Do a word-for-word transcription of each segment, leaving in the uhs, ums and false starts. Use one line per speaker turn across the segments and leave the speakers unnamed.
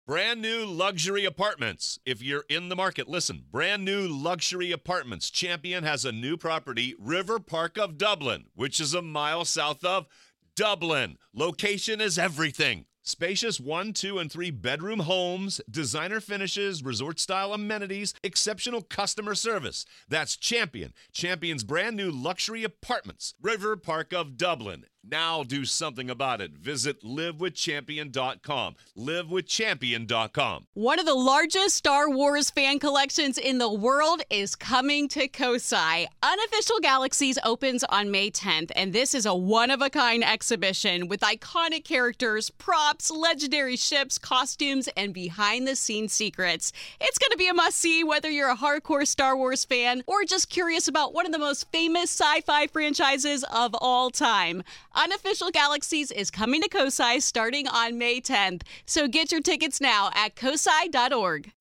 Brand new luxury apartments. If you're in the market, listen. Brand new luxury apartments. Champion has a new property, River Park of Dublin, which is a mile south of Dublin. Location is everything. Spacious one, two, and three bedroom homes, designer finishes, resort-style amenities, exceptional customer service. That's Champion. Champion's brand new luxury apartments. River Park of Dublin. Now do something about it. Visit live with champion dot com. live with champion dot com.
One of the largest Star Wars fan collections in the world is coming to Kosai. Unofficial Galaxies opens on May tenth, and this is a one-of-a-kind exhibition with iconic characters, props, legendary ships, costumes, and behind-the-scenes secrets. It's going to be a must-see whether you're a hardcore Star Wars fan or just curious about one of the most famous sci-fi franchises of all time. Unofficial Galaxies is coming to Kosai starting on May tenth, so get your tickets now at kosai dot org.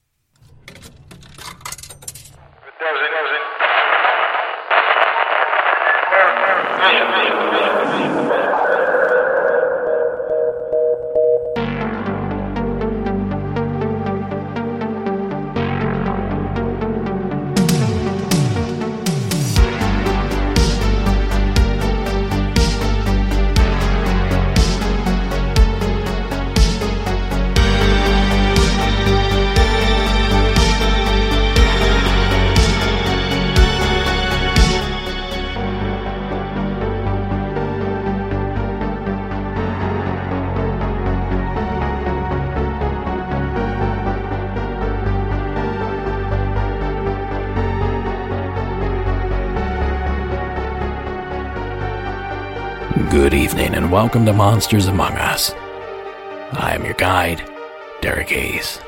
Good evening and welcome to Monsters Among Us. I am your guide, Derek Hayes.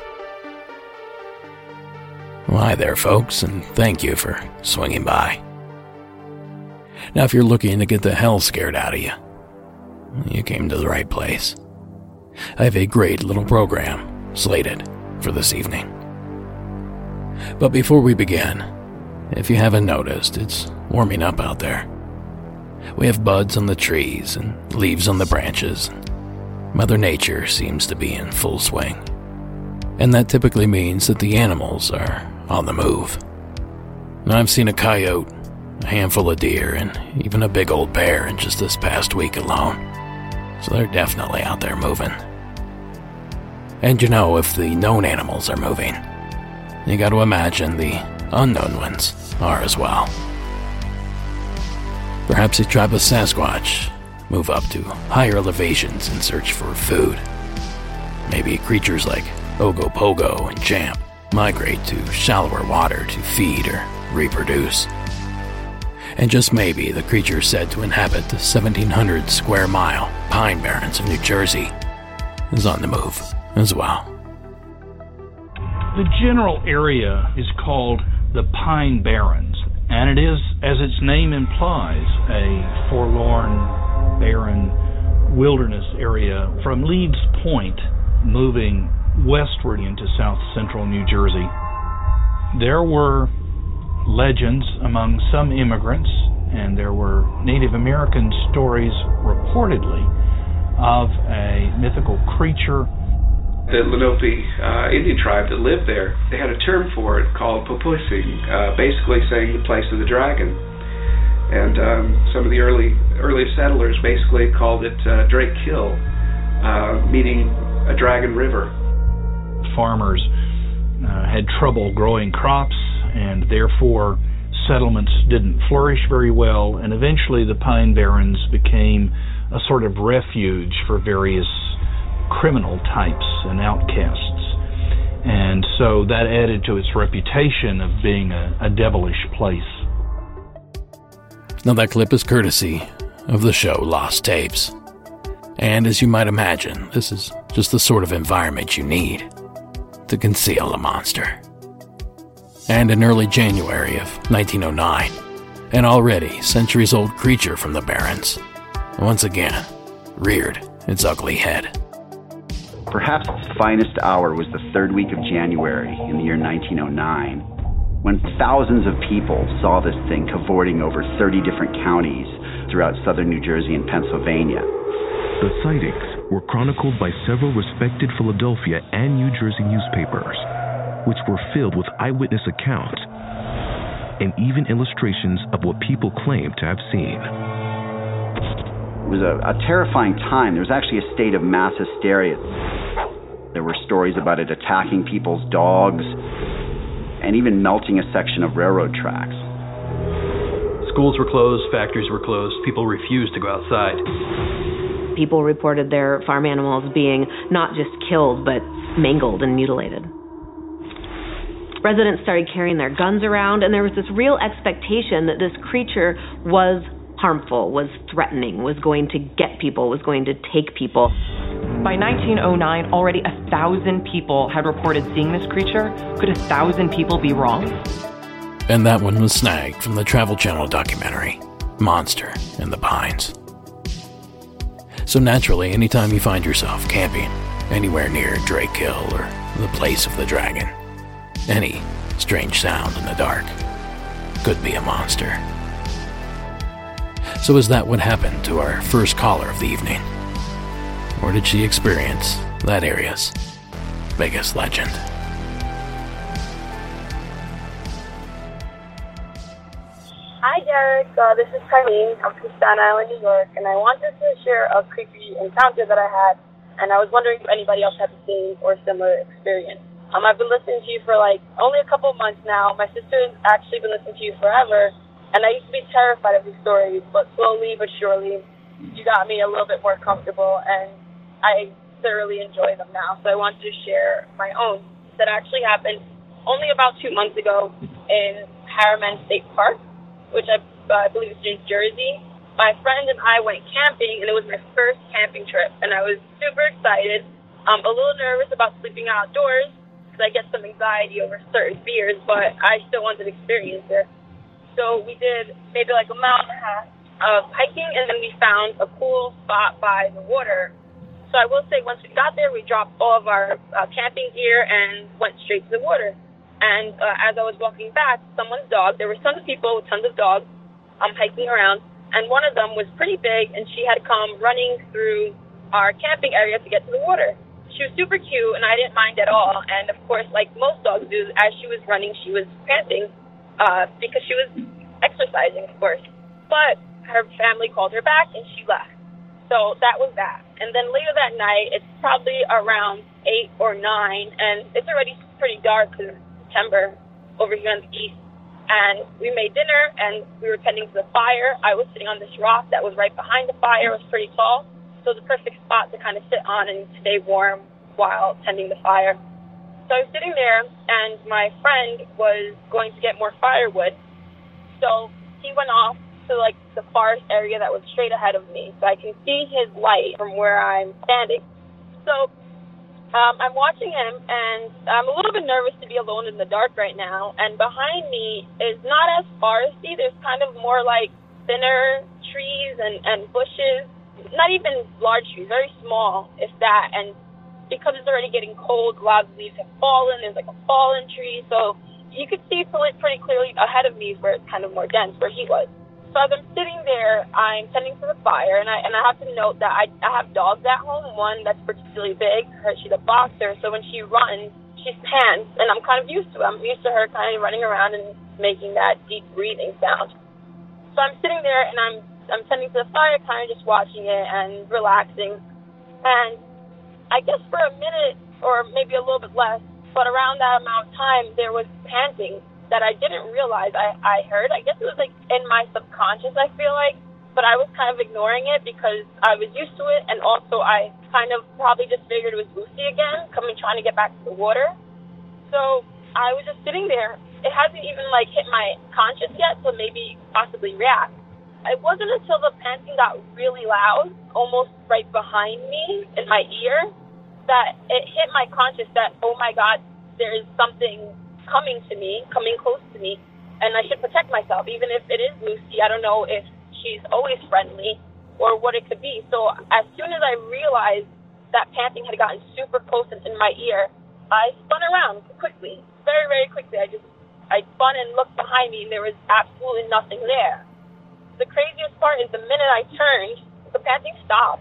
Well, hi there, folks, and thank you for swinging by. Now, if you're looking to get the hell scared out of you, you came to the right place. I have a great little program slated for this evening. But before we begin, if you haven't noticed, it's warming up out there. We have buds on the trees and leaves on the branches. Mother Nature seems to be in full swing. And that typically means that the animals are on the move. Now, I've seen a coyote, a handful of deer, and even a big old bear in just this past week alone. So they're definitely out there moving. And you know, if the known animals are moving, you got to imagine the unknown ones are as well. Perhaps a tribe of Sasquatch move up to higher elevations in search for food. Maybe creatures like Ogopogo and Champ migrate to shallower water to feed or reproduce. And just maybe the creature said to inhabit the seventeen hundred square mile Pine Barrens of New Jersey is on the move as well.
The general area is called the Pine Barrens. And it is, as its name implies, a forlorn, barren wilderness area from Leeds Point moving westward into south central New Jersey. There were legends among some immigrants, and there were Native American stories reportedly of a mythical creature.
The Lenape uh, Indian tribe that lived there, they had a term for it called Popuisi, uh, basically saying the place of the dragon. And um, some of the early early settlers basically called it uh, Drake Kill, uh, meaning a dragon river.
Farmers uh, had trouble growing crops, and therefore settlements didn't flourish very well, and eventually the Pine Barrens became a sort of refuge for various criminal types and outcasts. And so that added to its reputation of being a, a devilish place.
Now that clip is courtesy of the show Lost Tapes. And as you might imagine, this is just the sort of environment you need to conceal a monster. And in early January of nineteen oh nine, an already centuries-old creature from the Barrens once again reared its ugly head.
Perhaps its finest hour was the third week of January in the year nineteen oh nine, when thousands of people saw this thing cavorting over thirty different counties throughout southern New Jersey and Pennsylvania.
The sightings were chronicled by several respected Philadelphia and New Jersey newspapers, which were filled with eyewitness accounts and even illustrations of what people claimed to have seen.
It was a, a terrifying time. There was actually a state of mass hysteria. There were stories about it attacking people's dogs and even melting a section of railroad tracks.
Schools were closed, factories were closed, people refused to go outside.
People reported their farm animals being not just killed, but mangled and mutilated. Residents started carrying their guns around, and there was this real expectation that this creature was harmful, was threatening, was going to get people, was going to take people.
By nineteen oh nine, already a thousand people had reported seeing this creature. Could a thousand people be wrong?
And that one was snagged from the Travel Channel documentary, Monster in the Pines. So naturally, anytime you find yourself camping anywhere near Drake Hill or the Place of the Dragon, any strange sound in the dark could be a monster. So is that what happened to our first caller of the evening? Or did she experience that area's biggest legend?
Hi Derek, uh, this is Colleen. I'm from Staten Island, New York, and I wanted to share a creepy encounter that I had, and I was wondering if anybody else had the same or similar experience. Um, I've been listening to you for like only a couple of months now. My sister's actually been listening to you forever, and I used to be terrified of these stories, but slowly but surely, you got me a little bit more comfortable, and I thoroughly enjoy them now. So I wanted to share my own that actually happened only about two months ago in Harriman State Park, which I uh, believe is New Jersey. My friend and I went camping, and it was my first camping trip, and I was super excited. Um, a little nervous about sleeping outdoors, because I get some anxiety over certain fears, but I still wanted to experience it. So we did maybe like a mile and a half of hiking, and then we found a cool spot by the water. So I will say, once we got there, we dropped all of our uh, camping gear and went straight to the water. And uh, as I was walking back, someone's dog, there were tons of people with tons of dogs um, hiking around, and one of them was pretty big, and she had come running through our camping area to get to the water. She was super cute, and I didn't mind at all. And, of course, like most dogs do, as she was running, she was panting uh, because she was exercising, of course. But her family called her back, and she left. So that was that. And then later that night, it's probably around eight or nine, and it's already pretty dark because it's September over here in the east. And we made dinner, and we were tending to the fire. I was sitting on this rock that was right behind the fire. It was pretty tall. So it was a perfect spot to kind of sit on and stay warm while tending the fire. So I was sitting there, and my friend was going to get more firewood. So he went off to, like, the forest area that was straight ahead of me. So I can see his light from where I'm standing. So um, I'm watching him, and I'm a little bit nervous to be alone in the dark right now. And behind me is not as foresty. There's kind of more, like, thinner trees and, and bushes. Not even large trees, very small, if that. And because it's already getting cold, a lot of leaves have fallen. There's like a fallen tree. So you could see pretty clearly ahead of me where it's kind of more dense, where he was. So as I'm sitting there, I'm tending to the fire. And I and I have to note that I, I have dogs at home, one that's particularly big. Her, she's a boxer. So when she runs, she pants. And I'm kind of used to it. I'm used to her kind of running around and making that deep breathing sound. So I'm sitting there, and I'm I'm tending to the fire, kind of just watching it and relaxing. And I guess for a minute, or maybe a little bit less, but around that amount of time, there was panting that I didn't realize I, I heard. I guess it was like in my subconscious, I feel like, but I was kind of ignoring it because I was used to it, and also I kind of probably just figured it was Lucy again, coming trying to get back to the water. So I was just sitting there. It hasn't even like hit my conscious yet, so maybe possibly react. It wasn't until the panting got really loud, almost right behind me in my ear, that it hit my conscious that, oh my God, there is something coming to me, coming close to me, and I should protect myself. Even if it is Lucy, I don't know if she's always friendly or what it could be. So as soon as I realized that panting had gotten super close in my ear, I spun around quickly, very, very quickly. I just, I spun and looked behind me, and there was absolutely nothing there. The craziest part is the minute I turned, the panting stopped.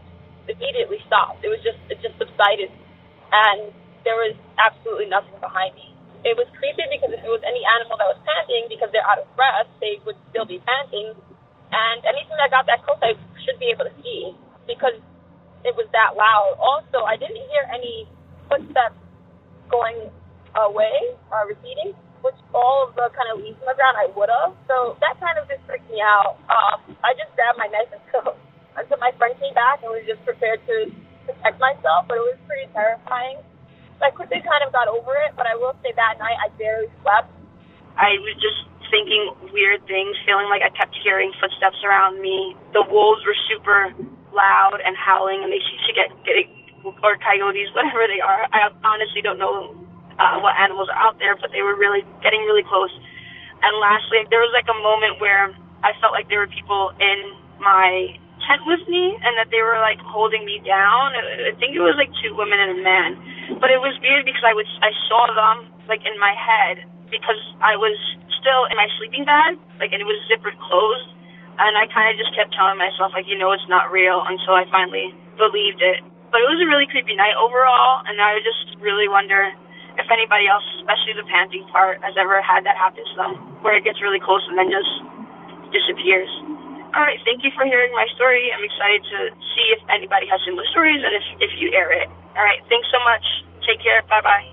immediately stopped. It was just, it just subsided. And there was absolutely nothing behind me. It was creepy because if it was any animal that was panting, because they're out of breath, they would still be panting. And anything that got that close, I should be able to see because it was that loud. Also, I didn't hear any footsteps going away or receding, which all of the kind of leaves on the ground I would have. So that kind of just freaked me out. Um, I just grabbed my knife until, until my friend came back and was just prepared to protect myself, but it was pretty terrifying. So I quickly kind of got over it, but I will say that night I barely slept.
I was just thinking weird things, feeling like I kept hearing footsteps around me. The wolves were super loud and howling, and they seemed to get, get or coyotes, whatever they are. I honestly don't know uh, what animals are out there, but they were really getting really close. And lastly, there was like a moment where I felt like there were people in my tent with me and that they were like holding me down. I think it was like two women and a man. But it was weird because I was I saw them like in my head because I was still in my sleeping bag, like, and it was zippered closed. And I kind of just kept telling myself, like, you know, it's not real until I finally believed it. But it was a really creepy night overall, and I just really wonder if anybody else, especially the panting part, has ever had that happen to them, where it gets really close and then just disappears. All right, thank you for hearing my story. I'm excited to see if anybody has similar stories and if, if you air it. All right, thanks so much. Take care. Bye-bye.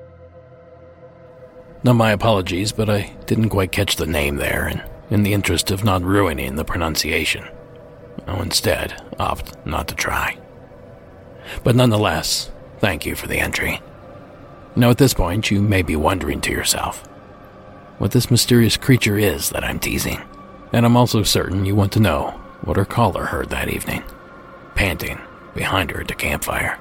Now, my apologies, but I didn't quite catch the name there, and in the interest of not ruining the pronunciation, I'll instead opt not to try. But nonetheless, thank you for the entry. Now, at this point, you may be wondering to yourself what this mysterious creature is that I'm teasing. And I'm also certain you want to know what her caller heard that evening, panting behind her at the campfire.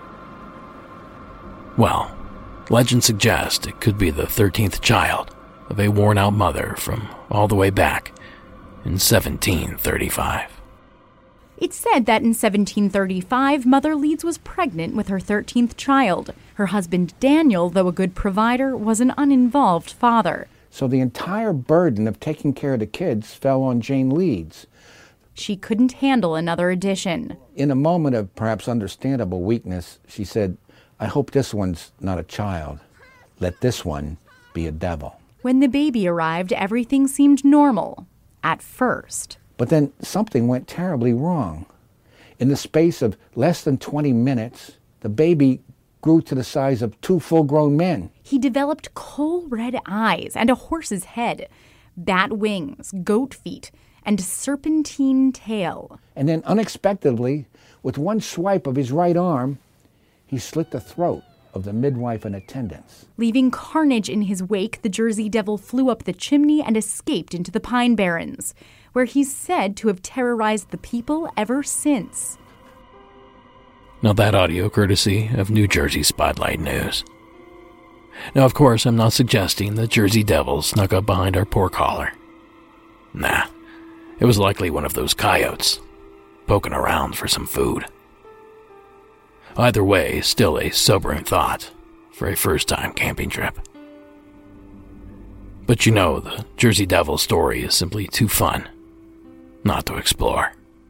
Well, legend suggests it could be the thirteenth child of a worn-out mother from all the way back in seventeen thirty-five.
It's said that in seventeen thirty-five, Mother Leeds was pregnant with her thirteenth child. Her husband Daniel, though a good provider, was an uninvolved father.
So the entire burden of taking care of the kids fell on Jane Leeds.
She couldn't handle another addition.
In a moment of perhaps understandable weakness, she said, I hope this one's not a child. Let this one be a devil.
When the baby arrived, everything seemed normal. At first.
But then something went terribly wrong. In the space of less than twenty minutes, the baby grew to the size of two full-grown men.
He developed coal-red eyes and a horse's head, bat wings, goat feet, and serpentine tail.
And then unexpectedly, with one swipe of his right arm, he slit the throat of the midwife in attendance.
Leaving carnage in his wake, the Jersey Devil flew up the chimney and escaped into the Pine Barrens, where he's said to have terrorized the people ever since.
Now that audio courtesy of New Jersey Spotlight News. Now, of course, I'm not suggesting the Jersey Devil snuck up behind our poor caller. Nah, it was likely one of those coyotes, poking around for some food. Either way, still a sobering thought for a first-time camping trip. But you know, the Jersey Devil story is simply too fun not to explore.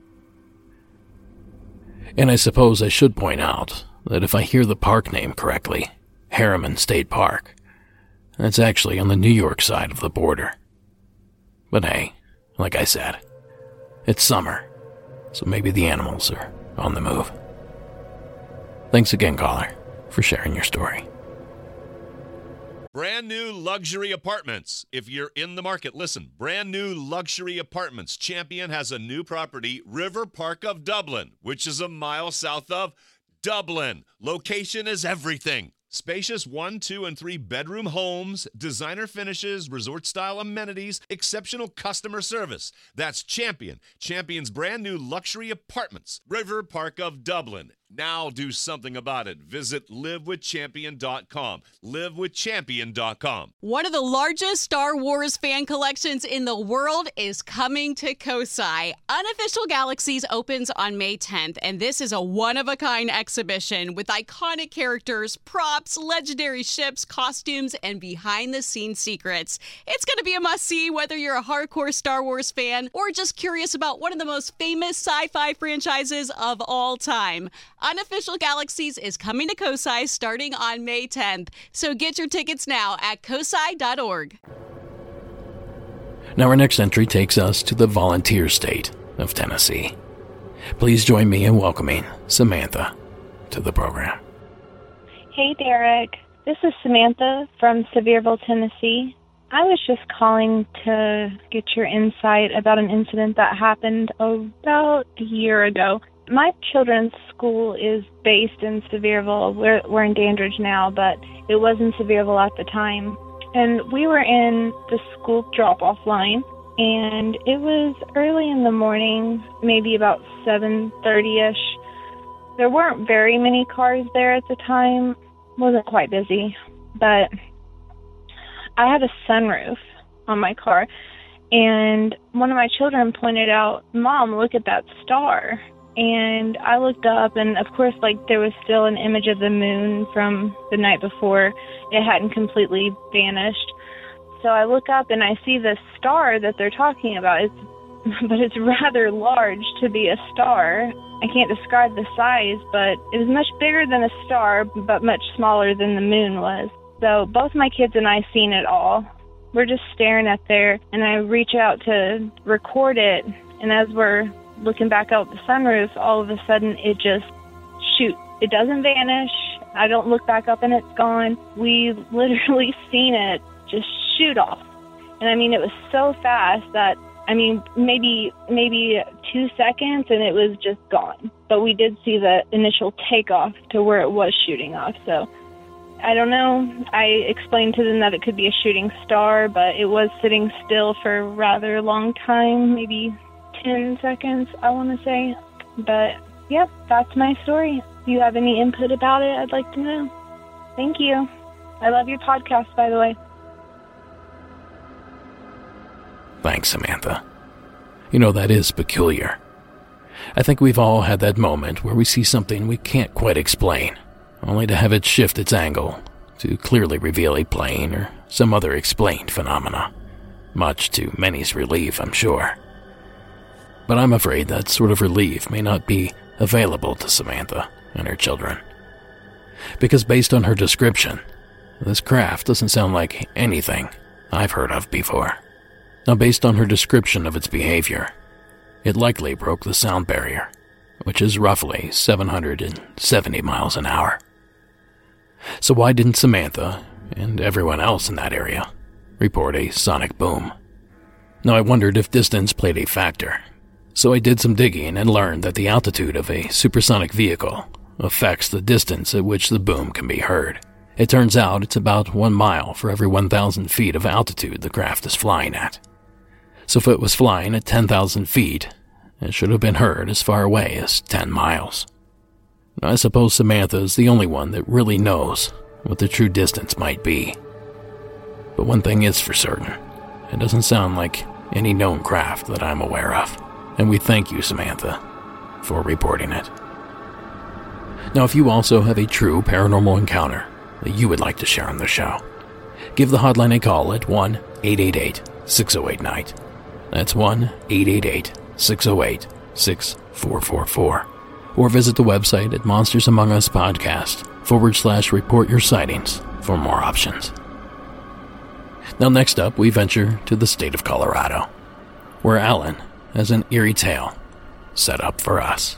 And I suppose I should point out that if I hear the park name correctly, Harriman State Park, that's actually on the New York side of the border. But hey, like I said, it's summer, so maybe the animals are on the move. Thanks again, caller, for sharing your story.
Brand new luxury apartments. If you're in the market, listen. Brand new luxury apartments. Champion has a new property, River Park of Dublin, which is a mile south of Dublin. Location is everything. Spacious one, two, and three bedroom homes, designer finishes, resort-style amenities, exceptional customer service. That's Champion. Champion's brand new luxury apartments, River Park of Dublin. Now do something about it. Visit live with champion dot com. live with champion dot com.
One of the largest Star Wars fan collections in the world is coming to Kosai. Unofficial Galaxies opens on May tenth, and this is a one-of-a-kind exhibition with iconic characters, props, legendary ships, costumes, and behind-the-scenes secrets. It's going to be a must-see whether you're a hardcore Star Wars fan or just curious about one of the most famous sci-fi franchises of all time. Unofficial Galaxies is coming to COSI starting on May tenth, so get your tickets now at cosi dot org.
Now our next entry takes us to the volunteer state of Tennessee. Please join me in welcoming Samantha to the program.
Hey, Derek. This is Samantha from Sevierville, Tennessee. I was just calling to get your insight about an incident that happened about a year ago. My children's school is based in Sevierville. We're, we're in Dandridge now, but it was in Sevierville at the time. And we were in the school drop-off line, and it was early in the morning, maybe about seven thirty-ish. There weren't very many cars there at the time. It wasn't quite busy, but I had a sunroof on my car, and one of my children pointed out, "Mom, look at that star." And I looked up, and of course, like, there was still an image of the moon from the night before. It hadn't completely vanished. So I look up, and I see this star that they're talking about. It's, but it's rather large to be a star. I can't describe the size, but it was much bigger than a star, but much smaller than the moon was. So both my kids and I seen it all. We're just staring at there, and I reach out to record it, and as we're looking back out the sunroof, all of a sudden it just shoots. It doesn't vanish. I don't look back up and it's gone. We literally seen it just shoot off. And I mean, it was so fast that, I mean, maybe maybe two seconds and it was just gone. But we did see the initial takeoff to where it was shooting off. So I don't know. I explained to them that it could be a shooting star, but it was sitting still for a rather long time, maybe ten seconds, I want to say. But, yeah, that's my story. If you have any input about it, I'd like to know. Thank you. I love your podcast, by the way.
Thanks, Samantha. You know, that is peculiar. I think we've all had that moment where we see something we can't quite explain, only to have it shift its angle to clearly reveal a plane or some other explained phenomena, much to many's relief, I'm sure. But I'm afraid that sort of relief may not be available to Samantha and her children. Because based on her description, this craft doesn't sound like anything I've heard of before. Now, based on her description of its behavior, it likely broke the sound barrier, which is roughly seven hundred seventy miles an hour. So why didn't Samantha, and everyone else in that area, report a sonic boom? Now, I wondered if distance played a factor. So I did some digging and learned that the altitude of a supersonic vehicle affects the distance at which the boom can be heard. It turns out it's about one mile for every one thousand feet of altitude the craft is flying at. So if it was flying at ten thousand feet, it should have been heard as far away as ten miles. I suppose Samantha is the only one that really knows what the true distance might be. But one thing is for certain, it doesn't sound like any known craft that I'm aware of. And we thank you, Samantha, for reporting it. Now, if you also have a true paranormal encounter that you would like to share on the show, give the hotline a call at one eight eight eight, six oh eight, night. That's one eight eight eight, six oh eight, six four four four. Or visit the website at Monsters Among Us Podcast forward slash report your sightings for more options. Now, next up, we venture to the state of Colorado, where Alan has an eerie tale set up for us.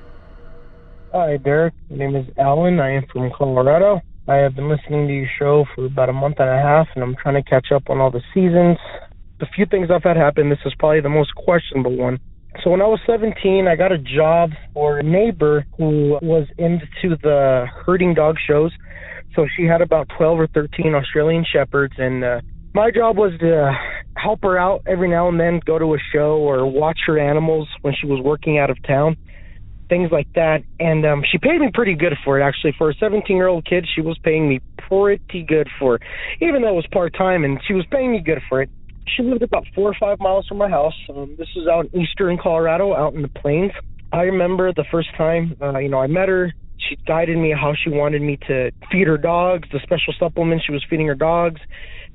Hi, Derek. My name is Alan. I am from Colorado. I have been listening to your show for about a month and a half, and I'm trying to catch up on all the seasons. The few things I've had happen, this is probably the most questionable one. So when I was seventeen, I got a job for a neighbor who was into the herding dog shows. So she had about twelve or thirteen Australian Shepherds, and uh, my job was to help her out every now and then, go to a show or watch her animals when she was working out of town, things like that. And um, she paid me pretty good for it, actually. For a seventeen-year-old kid, she was paying me pretty good for it, even though it was part-time, and she was paying me good for it. She lived about four or five miles from my house. Um, this is out in eastern Colorado, out in the plains. I remember the first time, uh, you know, I met her. She guided me how she wanted me to feed her dogs, the special supplements she was feeding her dogs.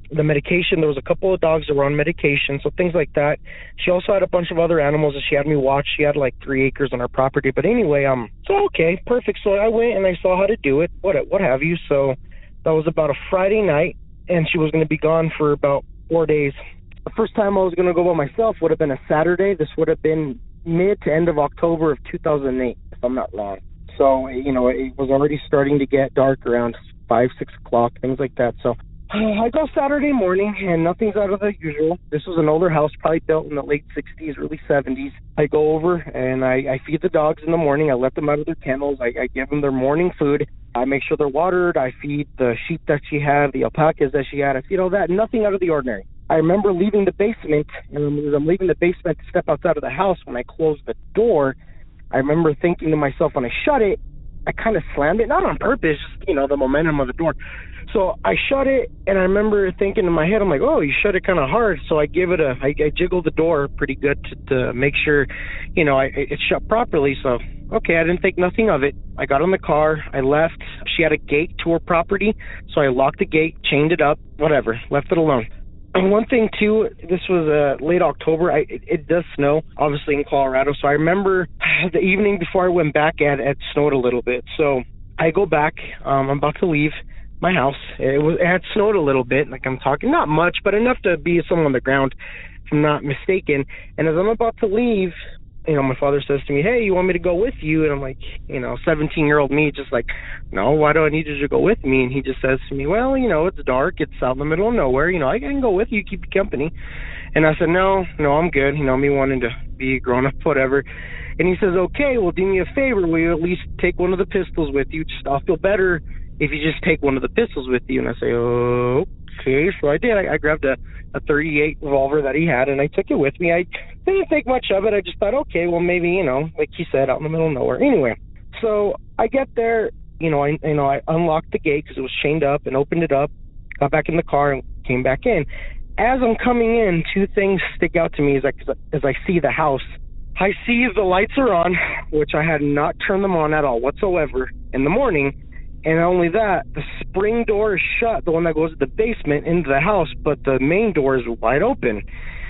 the medication. There was a couple of dogs that were on medication, so things like that. She also had a bunch of other animals that she had me watch. She had like three acres on her property. But anyway, um, so okay, perfect. So I went and I saw how to do it, what what have you. So that was about a Friday night, and she was going to be gone for about four days. The first time I was going to go by myself would have been a Saturday. This would have been mid to end of October of two thousand eight, if I'm not wrong. So, you know, it was already starting to get dark around five, six o'clock, things like that. So uh, I go Saturday morning, and nothing's out of the usual. This was an older house, probably built in the late sixties, early seventies. I go over, and I, I feed the dogs in the morning. I let them out of their kennels. I, I give them their morning food. I make sure they're watered. I feed the sheep that she had, the alpacas that she had. I feed all that. Nothing out of the ordinary. I remember leaving the basement, and as I'm leaving the basement to step outside of the house, when I closed the door, I remember thinking to myself, when I shut it, I kind of slammed it, not on purpose, just, you know, the momentum of the door. So I shut it, and I remember thinking in my head, I'm like, oh, you shut it kind of hard. So I give it a, I, I jiggled the door pretty good to, to make sure, you know, I, it shut properly. So, okay, I didn't think nothing of it. I got in the car, I left. She had a gate to her property, so I locked the gate, chained it up, whatever, left it alone. And one thing, too, this was uh, late October. I, it, it does snow, obviously, in Colorado. So I remember the evening before I went back, it, it snowed a little bit. So I go back. Um, I'm about to leave my house. It, was, it had snowed a little bit, like I'm talking. Not much, but enough to be someone on the ground, if I'm not mistaken. And as I'm about to leave, you know, my father says to me, hey, you want me to go with you? And I'm like, you know, seventeen-year-old me just like, no, why do I need you to go with me? And he just says to me, well, you know, it's dark. It's out in the middle of nowhere. You know, I can go with you, keep you company. And I said, no, no, I'm good. You know, me wanting to be grown up, whatever. And he says, okay, well, do me a favor. Will you at least take one of the pistols with you? Just, I'll feel better if you just take one of the pistols with you. And I say, oh, okay. So I did. I, I grabbed a, a thirty-eight revolver that he had, and I took it with me. I didn't think much of it. I just thought, okay, well, maybe, you know, like he said, out in the middle of nowhere. Anyway, so I get there, you know, I, you know, I unlocked the gate because it was chained up and opened it up, got back in the car and came back in. As I'm coming in, two things stick out to me as I, as I see the house. I see the lights are on, which I had not turned them on at all whatsoever in the morning. And not only that, the spring door is shut, the one that goes to the basement into the house, but the main door is wide open.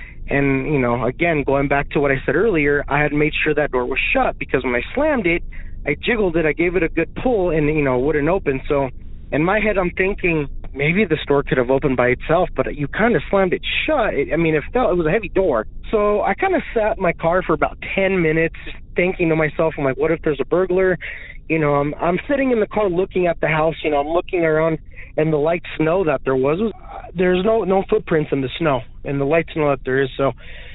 And, you know, again, going back to what I said earlier, I had made sure that door was shut because when I slammed it, I jiggled it, I gave it a good pull, and, you know, it wouldn't open. So in my head, I'm thinking maybe the door could have opened by itself, but you kind of slammed it shut. It, I mean, it felt, it was a heavy door. So I kind of sat in my car for about ten minutes thinking to myself, I'm like, what if there's a burglar? You know, I'm I'm sitting in the car looking at the house, you know, I'm looking around, and the light snow that there was, was there's no no footprints in the snow, and the light snow that there is, so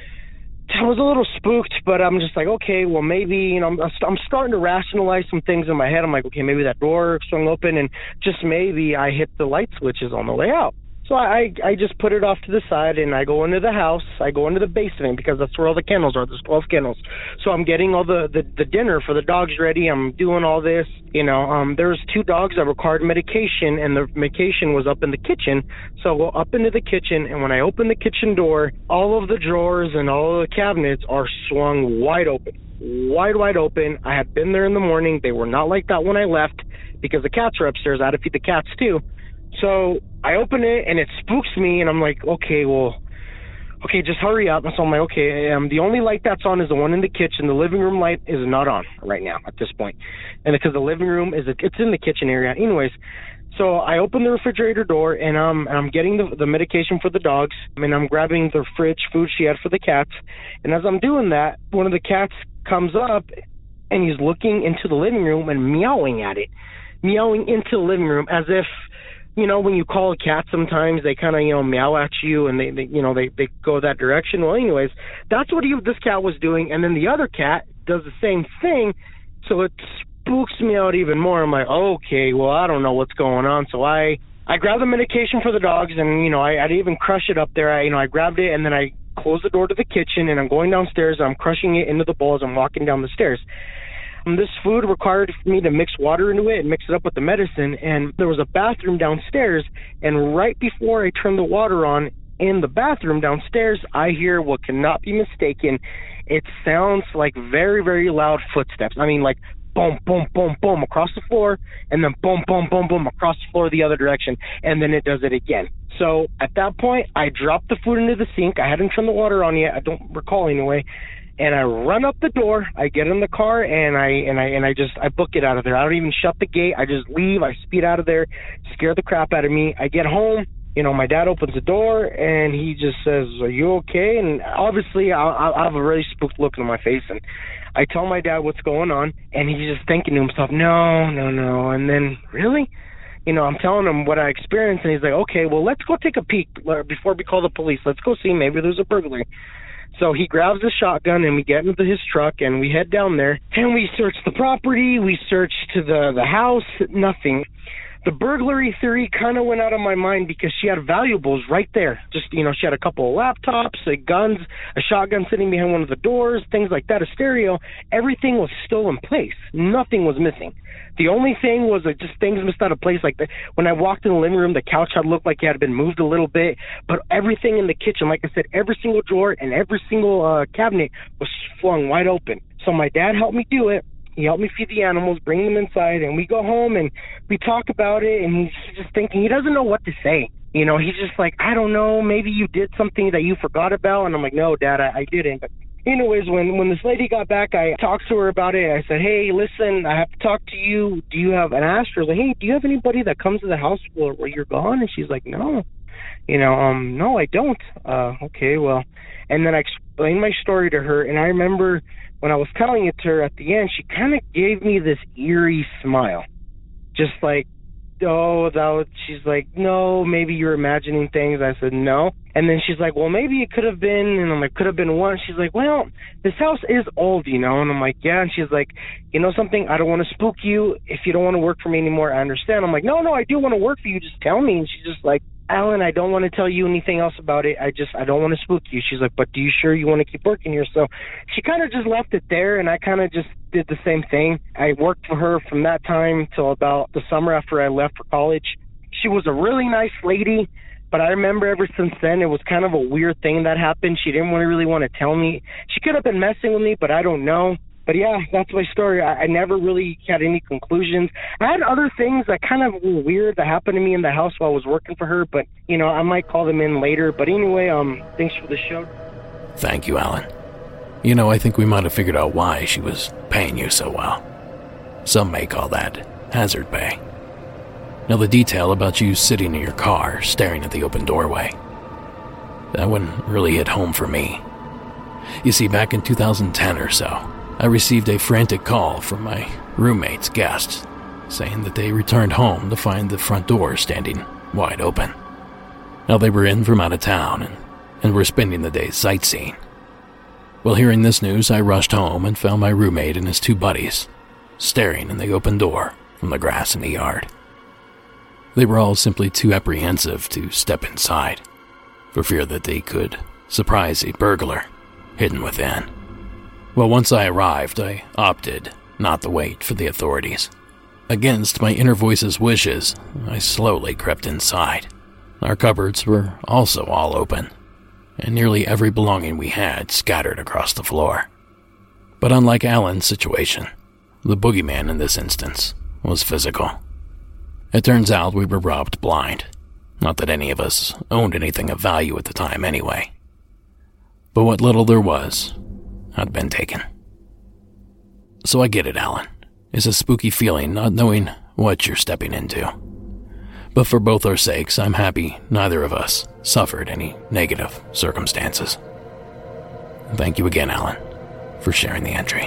I was a little spooked, but I'm just like, okay, well, maybe, you know, I'm, I'm starting to rationalize some things in my head. I'm like, okay, maybe that door swung open, and just maybe I hit the light switches on the way out. So I, I just put it off to the side, and I go into the house. I go into the basement because that's where all the kennels are. There's twelve kennels. So I'm getting all the, the, the dinner for the dogs ready. I'm doing all this. You know, um, there's two dogs that required medication, and the medication was up in the kitchen. So I go up into the kitchen, and when I open the kitchen door, all of the drawers and all of the cabinets are swung wide open. Wide, wide open. I had been there in the morning. They were not like that when I left because the cats are upstairs. I had to feed the cats too. So I open it, and it spooks me, and I'm like, okay, well, okay, just hurry up. So I'm like, okay, um, the only light that's on is the one in the kitchen. The living room light is not on right now at this point. And because the living room is, it's in the kitchen area. Anyways, so I open the refrigerator door, and, um, and I'm getting the, the medication for the dogs, and I'm grabbing the fridge food she had for the cats. And as I'm doing that, one of the cats comes up, and he's looking into the living room and meowing at it, meowing into the living room as if, you know, when you call a cat, sometimes they kind of, you know, meow at you, and they, they you know, they, they go that direction. Well, anyways, that's what he, this cat was doing. And then the other cat does the same thing. So it spooks me out even more. I'm like, okay, well, I don't know what's going on. So I, I grabbed the medication for the dogs, and, you know, I, I didn't even crush it up there. I, you know, I grabbed it, and then I closed the door to the kitchen, and I'm going downstairs. And I'm crushing it into the bowl as I'm walking down the stairs. And this food required me to mix water into it and mix it up with the medicine, and there was a bathroom downstairs, and right before I turned the water on in the bathroom downstairs, I hear what cannot be mistaken. It sounds like very, very loud footsteps. I mean, like boom, boom, boom, boom across the floor, and then boom, boom, boom, boom across the floor the other direction, and then it does it again. So at that point, I dropped the food into the sink. I hadn't turned the water on yet. I don't recall anyway. And I run up the door. I get in the car and I and I and I just I book it out of there. I don't even shut the gate. I just leave. I speed out of there, scare the crap out of me. I get home. You know, my dad opens the door and he just says, "Are you okay?" And obviously, I, I have a really spooked look on my face. And I tell my dad what's going on, and he's just thinking to himself, "No, no, no." And then, really? You know, I'm telling him what I experienced, and he's like, "Okay, well, let's go take a peek before we call the police. Let's go see. Maybe there's a burglary." So he grabs the shotgun, and we get into his truck, and we head down there, and we search the property. We search to the, the house. Nothing. The burglary theory kind of went out of my mind because she had valuables right there. Just, you know, she had a couple of laptops, a guns, a shotgun sitting behind one of the doors, things like that, a stereo. Everything was still in place. Nothing was missing. The only thing was like just things missed out of place. Like the, when I walked in the living room, the couch had looked like it had been moved a little bit, but everything in the kitchen, like I said, every single drawer and every single uh, cabinet was flung wide open. So my dad helped me do it. He helped me feed the animals, bring them inside, and we go home and we talk about it, and he's just thinking, he doesn't know what to say. You know, he's just like, I don't know, maybe you did something that you forgot about. And I'm like, no, Dad, I, I didn't. But anyways, when, when this lady got back, I talked to her about it. I said, hey, listen, I have to talk to you. Do you have, and I asked her, I was like, hey, do you have anybody that comes to the house where, where you're gone? And she's like, no. You know, um, no, I don't. Uh, okay, well, and then I explained my story to her, and I remember when I was telling it to her at the end, she kind of gave me this eerie smile. Just like, oh, that was, she's like, no, maybe you're imagining things. I said, no. And then she's like, well, maybe it could have been, and I'm like, could have been one. She's like, well, this house is old, you know. And I'm like, yeah. And she's like, you know something, I don't want to spook you. If you don't want to work for me anymore, I understand. I'm like, no, no, I do want to work for you. Just tell me. And she's just like, Alan, I don't want to tell you anything else about it. I just, I don't want to spook you. She's like, but do you sure you want to keep working here? So she kind of just left it there, and I kind of just did the same thing. I worked for her from that time till about the summer after I left for college. She was a really nice lady, but I remember ever since then, it was kind of a weird thing that happened. She didn't really, really want to tell me. She could have been messing with me, but I don't know. But yeah, that's my story. I, I never really had any conclusions. I had other things that kind of were weird that happened to me in the house while I was working for her, but, you know, I might call them in later. But anyway, um, thanks for the show.
Thank you, Alan. You know, I think we might have figured out why she was paying you so well. Some may call that hazard pay. Now, the detail about you sitting in your car, staring at the open doorway, that one really hit home for me. You see, back in two thousand ten or so, I received a frantic call from my roommate's guests saying that they returned home to find the front door standing wide open. Now, they were in from out of town and, and were spending the day sightseeing. Well, hearing this news, I rushed home and found my roommate and his two buddies staring in the open door from the grass in the yard. They were all simply too apprehensive to step inside for fear that they could surprise a burglar hidden within. Well, once I arrived, I opted not to wait for the authorities. Against my inner voice's wishes, I slowly crept inside. Our cupboards were also all open, and nearly every belonging we had scattered across the floor. But unlike Alan's situation, the boogeyman in this instance was physical. It turns out we were robbed blind. Not that any of us owned anything of value at the time anyway. But what little there was had been taken. So I get it, Alan. It's a spooky feeling not knowing what you're stepping into. But for both our sakes, I'm happy neither of us suffered any negative circumstances. Thank you again, Alan, for sharing the entry.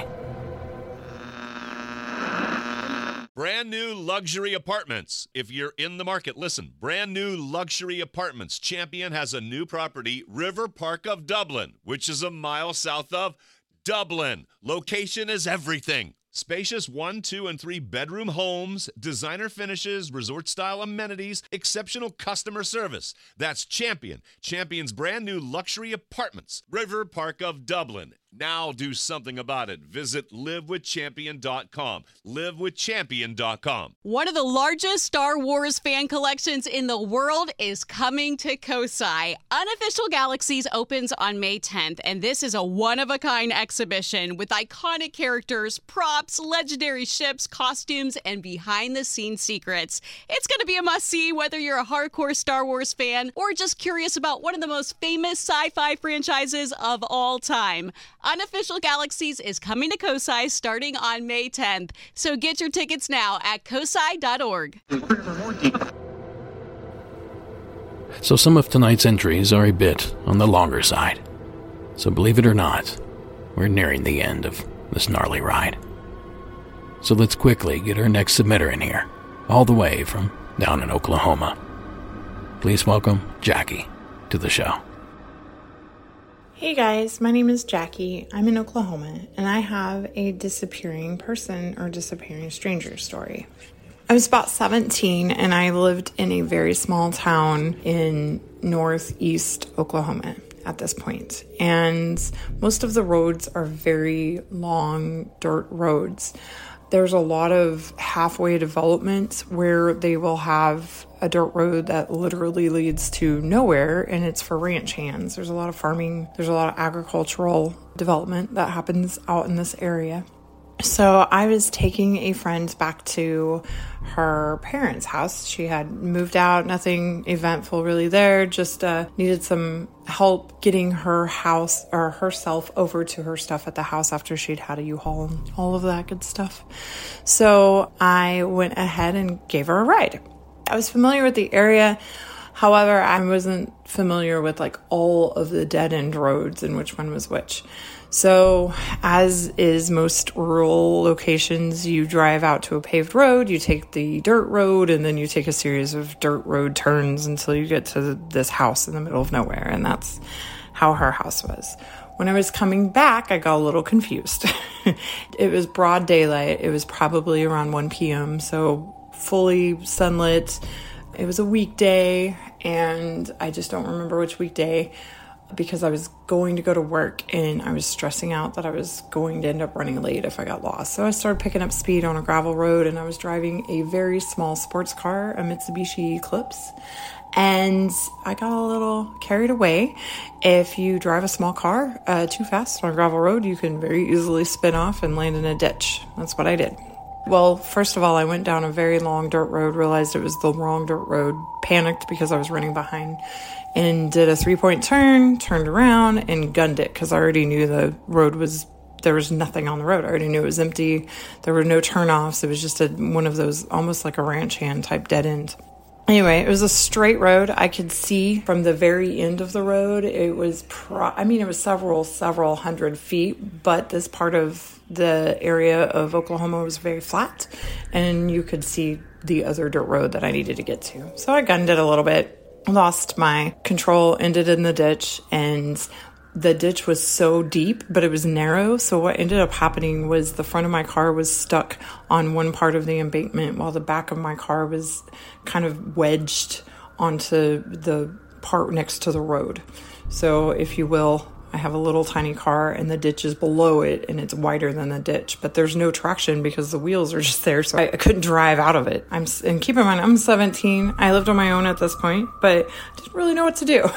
Brand new luxury apartments. If you're in the market, listen. Brand new luxury apartments. Champion has a new property, River Park of Dublin, which is a mile south of Dublin. Location is everything. Spacious one, two, and three bedroom homes, designer finishes, resort-style amenities, exceptional customer service. That's Champion. Champion's brand new luxury apartments, River Park of Dublin. Now do something about it. Visit live with champion dot com. live with champion dot com.
One of the largest Star Wars fan collections in the world is coming to Kosai. Unofficial Galaxies opens on May tenth, and this is a one-of-a-kind exhibition with iconic characters, props, legendary ships, costumes, and behind-the-scenes secrets. It's going to be a must-see whether you're a hardcore Star Wars fan or just curious about one of the most famous sci-fi franchises of all time. Unofficial Galaxies is coming to Kosai starting on May tenth, so get your tickets now at kosai dot org.
So some of tonight's entries are a bit on the longer side. So believe it or not, we're nearing the end of this gnarly ride. So let's quickly get our next submitter in here, all the way from down in Oklahoma. Please welcome Jackie to the show.
Hey guys, my name is Jackie. I'm in Oklahoma, and I have a disappearing person or disappearing stranger story. I was about seventeen, and I lived in a very small town in northeast Oklahoma at this point. And most of the roads are very long dirt roads. There's a lot of halfway development where they will have a dirt road that literally leads to nowhere, and it's for ranch hands. There's a lot of farming, there's a lot of agricultural development that happens out in this area. So I was taking a friend back to her parents' house. She had moved out, nothing eventful really there, just uh, needed some help getting her house or herself over to her stuff at the house after she'd had a U-Haul and all of that good stuff. So I went ahead and gave her a ride. I was familiar with the area. However, I wasn't familiar with like all of the dead-end roads and which one was which. So, as is most rural locations, you drive out to a paved road, you take the dirt road, and then you take a series of dirt road turns until you get to this house in the middle of nowhere, and that's how her house was. When I was coming back, I got a little confused. It was broad daylight. It was probably around one p.m., so fully sunlit. It was a weekday, and I just don't remember which weekday, because I was going to go to work and I was stressing out that I was going to end up running late if I got lost. So I started picking up speed on a gravel road, and I was driving a very small sports car, a Mitsubishi Eclipse, and I got a little carried away. If you drive a small car uh, too fast on a gravel road, you can very easily spin off and land in a ditch. That's what I did. Well, first of all, I went down a very long dirt road, realized it was the wrong dirt road, panicked because I was running behind, and did a three-point turn, turned around, and gunned it because I already knew the road was, there was nothing on the road. I already knew it was empty. There were no turnoffs. It was just a, one of those, almost like a ranch hand type dead end. Anyway, it was a straight road. I could see from the very end of the road, it was, pro- I mean, it was several, several hundred feet, but this part of the area of Oklahoma was very flat, and you could see the other dirt road that I needed to get to. So I gunned it a little bit, lost my control, ended in the ditch, and the ditch was so deep, but it was narrow. So what ended up happening was the front of my car was stuck on one part of the embankment while the back of my car was kind of wedged onto the part next to the road. So if you will, I have a little tiny car and the ditch is below it and it's wider than the ditch, but there's no traction because the wheels are just there. So I, I couldn't drive out of it. I'm, and keep in mind, I'm seventeen. I lived on my own at this point, but didn't really know what to do.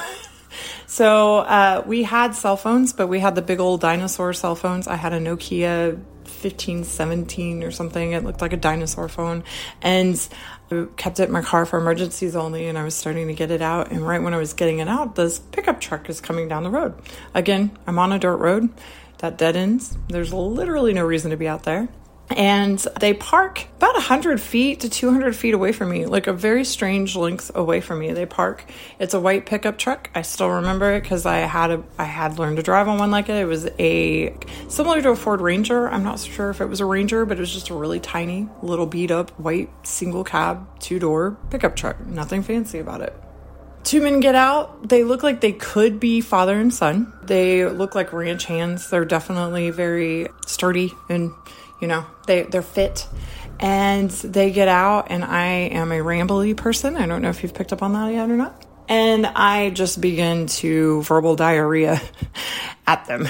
So uh, we had cell phones, but we had the big old dinosaur cell phones. I had a Nokia fifteen seventeen or something. It looked like a dinosaur phone. And I kept it in my car for emergencies only, and I was starting to get it out. And right when I was getting it out, this pickup truck is coming down the road. Again, I'm on a dirt road that dead ends. There's literally no reason to be out there. And they park about one hundred feet to two hundred feet away from me, like a very strange length away from me. They park. It's a white pickup truck. I still remember it because I had a, I had learned to drive on one like it. It was a similar to a Ford Ranger. I'm not sure if it was a Ranger, but it was just a really tiny, little beat up white single cab, two door pickup truck. Nothing fancy about it. Two men get out. They look like they could be father and son. They look like ranch hands. They're definitely very sturdy and, you know, they, they're fit. And they get out, and I am a rambly person. I don't know if you've picked up on that yet or not. And I just began to verbal diarrhea at them.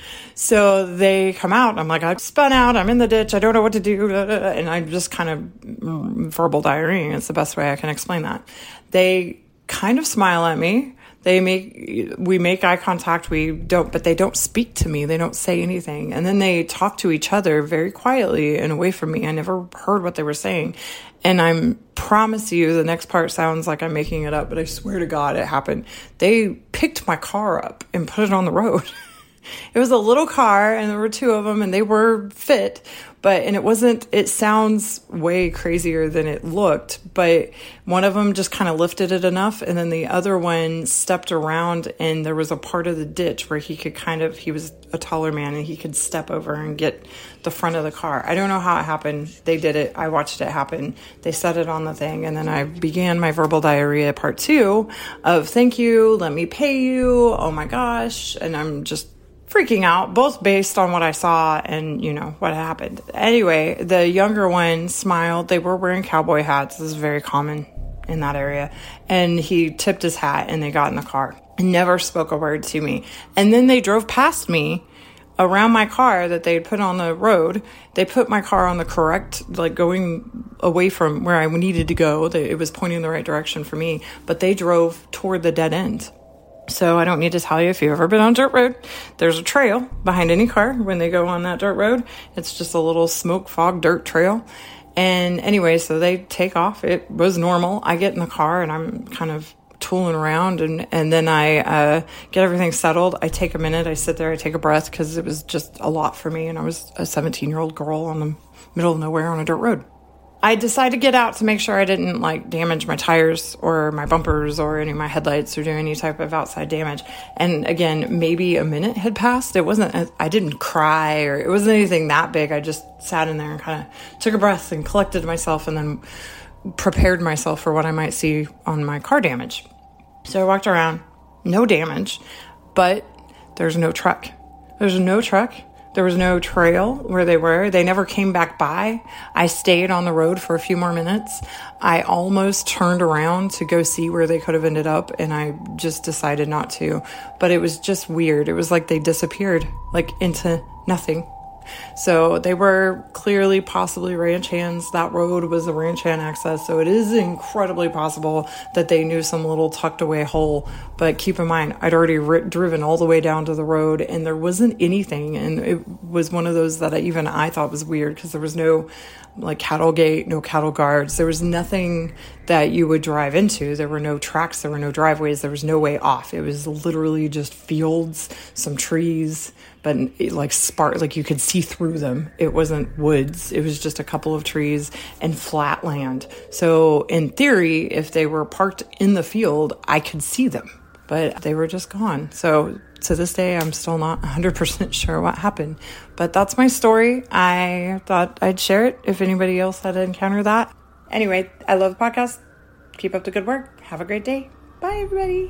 So they come out, and I'm like, I've spun out, I'm in the ditch, I don't know what to do, and I'm just kind of verbal diarrheaing. It's the best way I can explain that. They kind of smile at me. They make, we make eye contact, we don't, but they don't speak to me. They don't say anything. And then they talk to each other very quietly and away from me. I never heard what they were saying. And I promise you, the next part sounds like I'm making it up, but I swear to God it happened. They picked my car up and put it on the road. It was a little car, and there were two of them, and they were fit, but, and it wasn't, it sounds way crazier than it looked, but one of them just kind of lifted it enough, and then the other one stepped around, and there was a part of the ditch where he could kind of, he was a taller man, and he could step over and get the front of the car. I don't know how it happened. They did it. I watched it happen. They set it on the thing, and then I began my verbal diarrhea part two of thank you, let me pay you, oh my gosh, and I'm just freaking out, both based on what I saw and, you know, what happened. Anyway, the younger one smiled. They were wearing cowboy hats. This is very common in that area. And he tipped his hat, and they got in the car and never spoke a word to me. And then they drove past me around my car that they had put on the road. They put my car on the correct, like going away from where I needed to go. It was pointing in the right direction for me, but they drove toward the dead end. So I don't need to tell you, if you've ever been on a dirt road, there's a trail behind any car when they go on that dirt road. It's just a little smoke fog dirt trail. And anyway, so they take off. It was normal. I get in the car, and I'm kind of tooling around, and, and then I uh, get everything settled. I take a minute. I sit there. I take a breath, because it was just a lot for me. And I was a seventeen-year-old girl on the middle of nowhere on a dirt road. I decided to get out to make sure I didn't like damage my tires or my bumpers or any of my headlights or do any type of outside damage. And again, maybe a minute had passed. It wasn't, I didn't cry, or it wasn't anything that big. I just sat in there and kind of took a breath and collected myself, and then prepared myself for what I might see on my car damage. So I walked around, no damage, but there's no truck. There's no truck. There was no trail where they were. They never came back by. I stayed on the road for a few more minutes. I almost turned around to go see where they could have ended up, and I just decided not to. But it was just weird. It was like they disappeared, like into nothing. So they were clearly possibly ranch hands. That road was a ranch hand access. So it is incredibly possible that they knew some little tucked away hole. But keep in mind, I'd already ri- driven all the way down to the road, and there wasn't anything. And it was one of those that I, even I thought was weird, because there was no like cattle gate, no cattle guards. There was nothing that you would drive into. There were no tracks. There were no driveways. There was no way off. It was literally just fields, some trees, but it, like spark, like you could see through them. It wasn't woods. It was just a couple of trees and flat land. So in theory, if they were parked in the field, I could see them, but they were just gone. So to this day, I'm still not one hundred percent sure what happened. But that's my story. I thought I'd share it if anybody else had encountered that. Anyway, I love the podcast. Keep up the good work. Have a great day. Bye, everybody.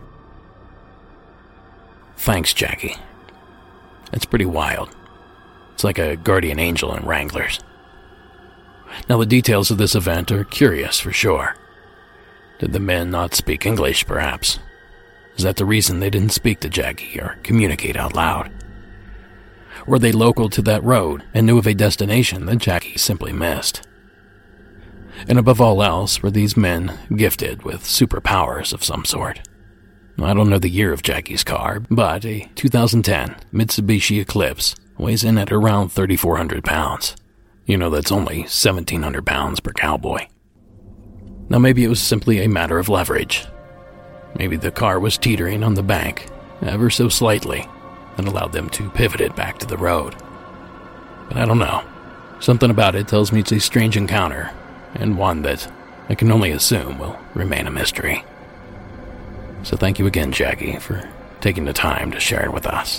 Thanks, Jackie. It's pretty wild. It's like a guardian angel in Wranglers. Now, the details of this event are curious for sure. Did the men not speak English, perhaps? Is that the reason they didn't speak to Jackie or communicate out loud? Were they local to that road and knew of a destination that Jackie simply missed? And above all else, were these men gifted with superpowers of some sort? I don't know the year of Jackie's car, but a two thousand ten Mitsubishi Eclipse weighs in at around thirty-four hundred pounds. You know, that's only seventeen hundred pounds per cowboy. Now, maybe it was simply a matter of leverage. Maybe the car was teetering on the bank, ever so slightly, and allowed them to pivot it back to the road. But I don't know. Something about it tells me it's a strange encounter, and one that I can only assume will remain a mystery. So thank you again, Jackie, for taking the time to share it with us.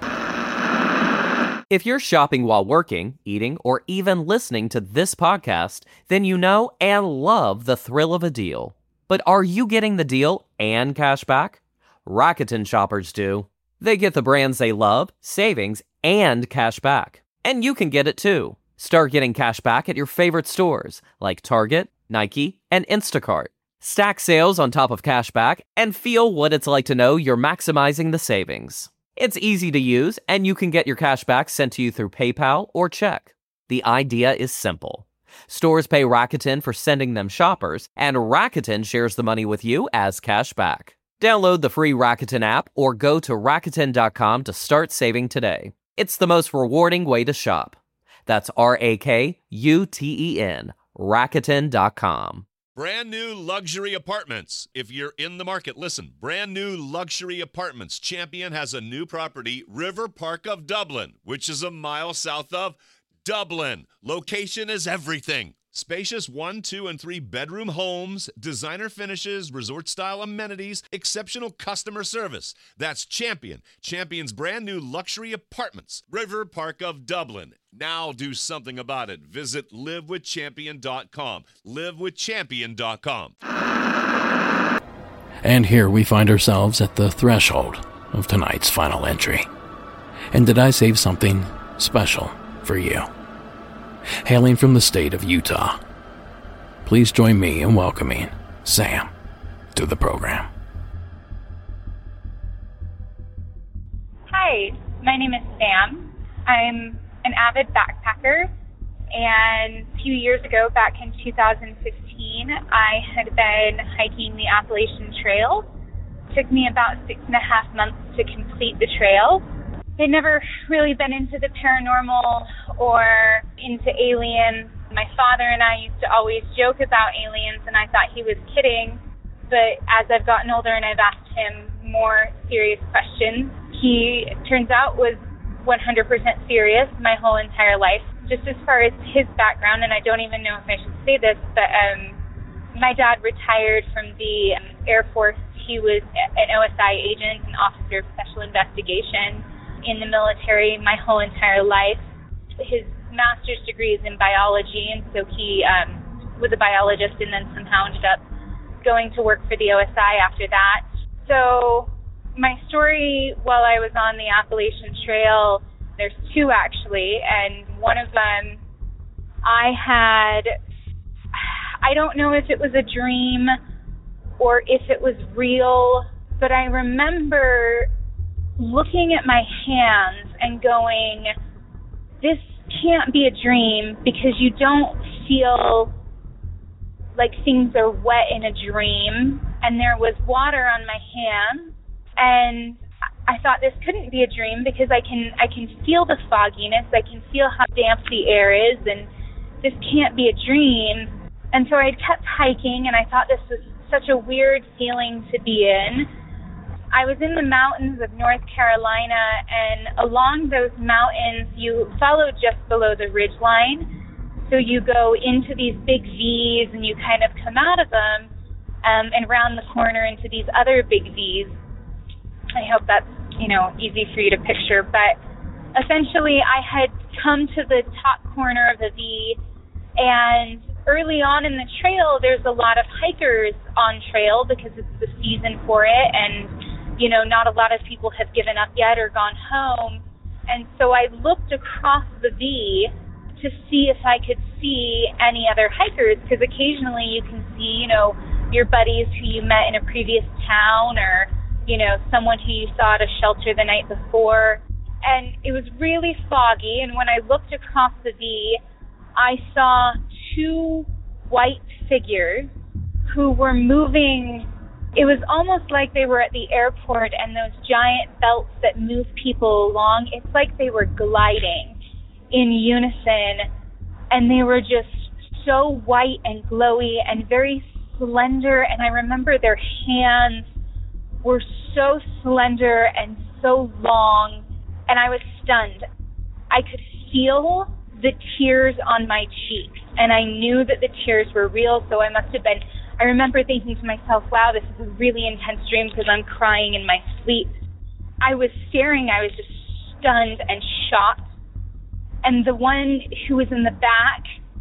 If you're shopping while working, eating, or even listening to this podcast, then you know and love the thrill of a deal. But are you getting the deal and cash back? Rakuten shoppers do. They get the brands they love, savings, and cash back. And you can get it too. Start getting cash back at your favorite stores like Target, Nike, and Instacart. Stack sales on top of cashback and feel what it's like to know you're maximizing the savings. It's easy to use, and you can get your cashback sent to you through PayPal or check. The idea is simple. Stores pay Rakuten for sending them shoppers, and Rakuten shares the money with you as cashback. Download the free Rakuten app or go to Rakuten dot com to start saving today. It's the most rewarding way to shop. That's R A K U T E N, Rakuten dot com.
Brand new luxury apartments. If you're in the market, listen. Brand new luxury apartments. Champion has a new property, River Park of Dublin, which is a mile south of Dublin. Location is everything. Spacious one, two, and three bedroom homes, designer finishes, resort-style amenities, exceptional customer service. That's Champion. Champion's brand new luxury apartments, River Park of Dublin. Now do something about it. Visit live with champion dot com. live with champion dot com.
And here we find ourselves at the threshold of tonight's final entry. And did I save something special for you? Hailing from the state of Utah, please join me in welcoming Sam to the program.
Hi, my name is Sam. I'm an avid backpacker, and a few years ago, back in two thousand fifteen, I had been hiking the Appalachian Trail. It took me about six and a half months to complete the trail. I'd never really been into the paranormal or into aliens. My father and I used to always joke about aliens, and I thought he was kidding. But as I've gotten older and I've asked him more serious questions, he turns out was one hundred percent serious my whole entire life. Just as far as his background, and I don't even know if I should say this, but um, my dad retired from the um, Air Force. He was an O S I agent, an officer of special investigation in the military my whole entire life. His master's degree is in biology, and so he um, was a biologist and then somehow ended up going to work for the O S I after that. So my story while I was on the Appalachian Trail, there's two actually, and one of them I had, I don't know if it was a dream or if it was real, but I remember looking at my hands and going, this can't be a dream, because you don't feel like things are wet in a dream. And there was water on my hands, and I thought this couldn't be a dream because I can I can feel the fogginess, I can feel how damp the air is, and this can't be a dream. And so I kept hiking, and I thought this was such a weird feeling to be in. I was in the mountains of North Carolina, and along those mountains, you follow just below the ridgeline. So you go into these big V's, and you kind of come out of them um, and round the corner into these other big V's. I hope that's, you know, easy for you to picture. But essentially, I had come to the top corner of the V, and early on in the trail, there's a lot of hikers on trail because it's the season for it, and you know, not a lot of people have given up yet or gone home. And so I looked across the V to see if I could see any other hikers, because occasionally you can see, you know, your buddies who you met in a previous town, or, you know, someone who you saw at a shelter the night before. And it was really foggy, and when I looked across the V, I saw two white figures who were moving. It was almost like they were at the airport, and those giant belts that move people along, it's like they were gliding in unison, and they were just so white and glowy and very slender, and I remember their hands were so slender and so long, and I was stunned. I could feel the tears on my cheeks, and I knew that the tears were real, so I must have been I remember thinking to myself, wow, this is a really intense dream because I'm crying in my sleep. I was staring, I was just stunned and shocked. And the one who was in the back,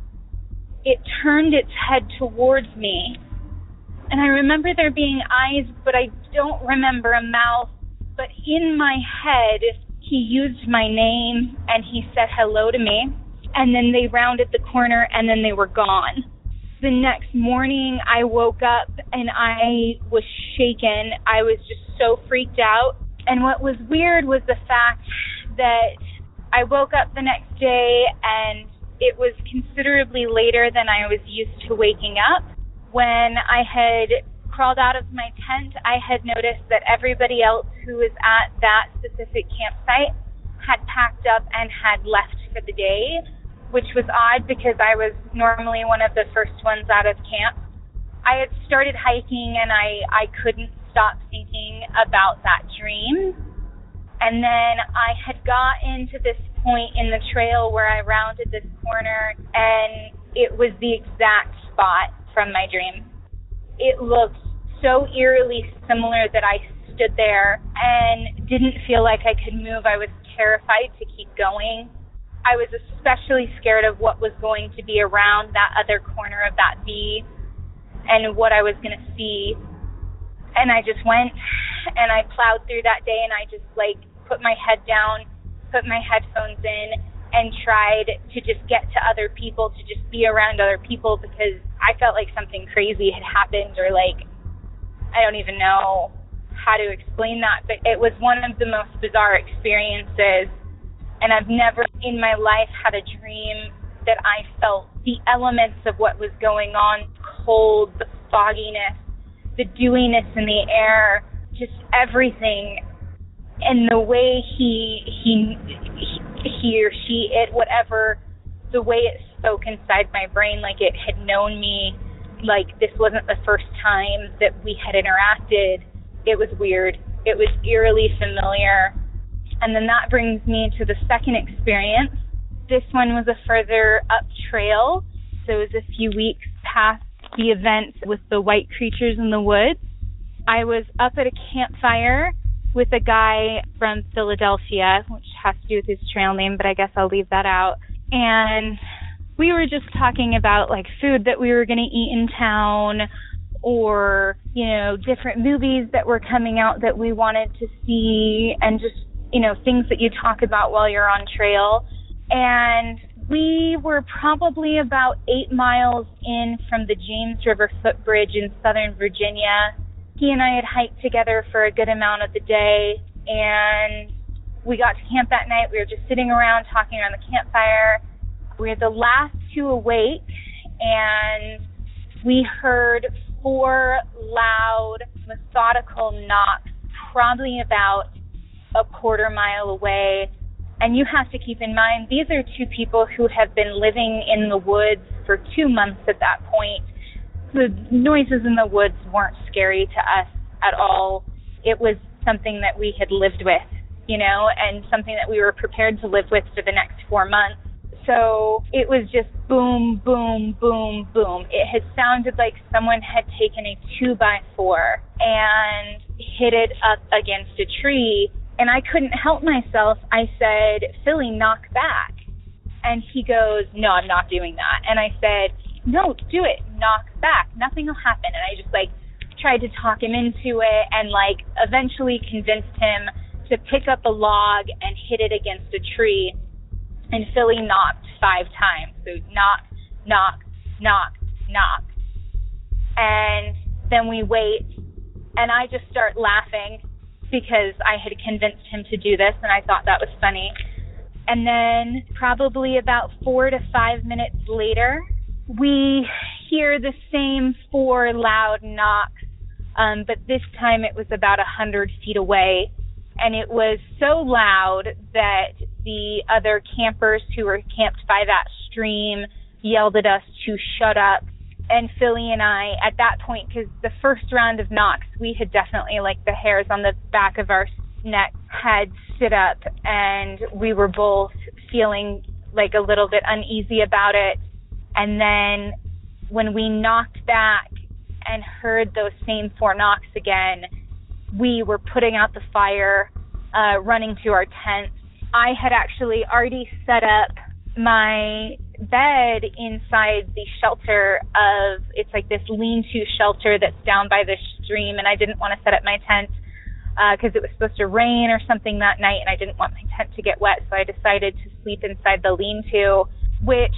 it turned its head towards me. And I remember there being eyes, but I don't remember a mouth. But in my head, he used my name and he said hello to me. And then they rounded the corner and then they were gone. The next morning, I woke up and I was shaken. I was just so freaked out. And what was weird was the fact that I woke up the next day and it was considerably later than I was used to waking up. When I had crawled out of my tent, I had noticed that everybody else who was at that specific campsite had packed up and had left for the day, which was odd because I was normally one of the first ones out of camp. I had started hiking and I, I couldn't stop thinking about that dream. And then I had gotten to this point in the trail where I rounded this corner and it was the exact spot from my dream. It looked so eerily similar that I stood there and didn't feel like I could move. I was terrified to keep going. I was especially scared of what was going to be around that other corner of that V and what I was going to see. And I just went and I plowed through that day and I just like put my head down, put my headphones in and tried to just get to other people, to just be around other people because I felt like something crazy had happened or like, I don't even know how to explain that, but it was one of the most bizarre experiences. And I've never in my life had a dream that I felt the elements of what was going on, cold, the fogginess, the dewiness in the air, just everything. And the way he, he, he or she, it, whatever, the way it spoke inside my brain, like it had known me, like this wasn't the first time that we had interacted. It was weird. It was eerily familiar. And then that brings me to the second experience. This one was a further up trail. So it was a few weeks past the event with the white creatures in the woods. I was up at a campfire with a guy from Philadelphia, which has to do with his trail name, but I guess I'll leave that out. And we were just talking about like food that we were going to eat in town or, you know, different movies that were coming out that we wanted to see and just, you know, things that you talk about while you're on trail. And we were probably about eight miles in from the James River footbridge in Southern Virginia. He and I had hiked together for a good amount of the day, and we got to camp that night. We were just sitting around talking around the campfire. We were the last two awake, and we heard four loud, methodical knocks, probably about a quarter mile away. And you have to keep in mind, these are two people who have been living in the woods for two months at that point. The noises in the woods weren't scary to us at all. It was something that we had lived with, you know, and something that we were prepared to live with for the next four months. So it was just boom, boom, boom, boom. It had sounded like someone had taken a two by four and hit it up against a tree. And I couldn't help myself. I said, Philly, knock back. And he goes, no, I'm not doing that. And I said, no, do it. Knock back. Nothing will happen. And I just like tried to talk him into it and like eventually convinced him to pick up a log and hit it against a tree. And Philly knocked five times. So knock, knock, knock, knock. And then we wait. And I just start laughing because I had convinced him to do this, and I thought that was funny. And then probably about four to five minutes later, we hear the same four loud knocks, um, but this time it was about a hundred feet away. And it was so loud that the other campers who were camped by that stream yelled at us to shut up. And Philly and I, at that point, because the first round of knocks, we had definitely, like, the hairs on the back of our neck had stood up, and we were both feeling, like, a little bit uneasy about it. And then when we knocked back and heard those same four knocks again, we were putting out the fire, uh, running to our tents. I had actually already set up my bed inside the shelter of, it's like this lean-to shelter that's down by the stream, and I didn't want to set up my tent because uh, it was supposed to rain or something that night, and I didn't want my tent to get wet, so I decided to sleep inside the lean-to, which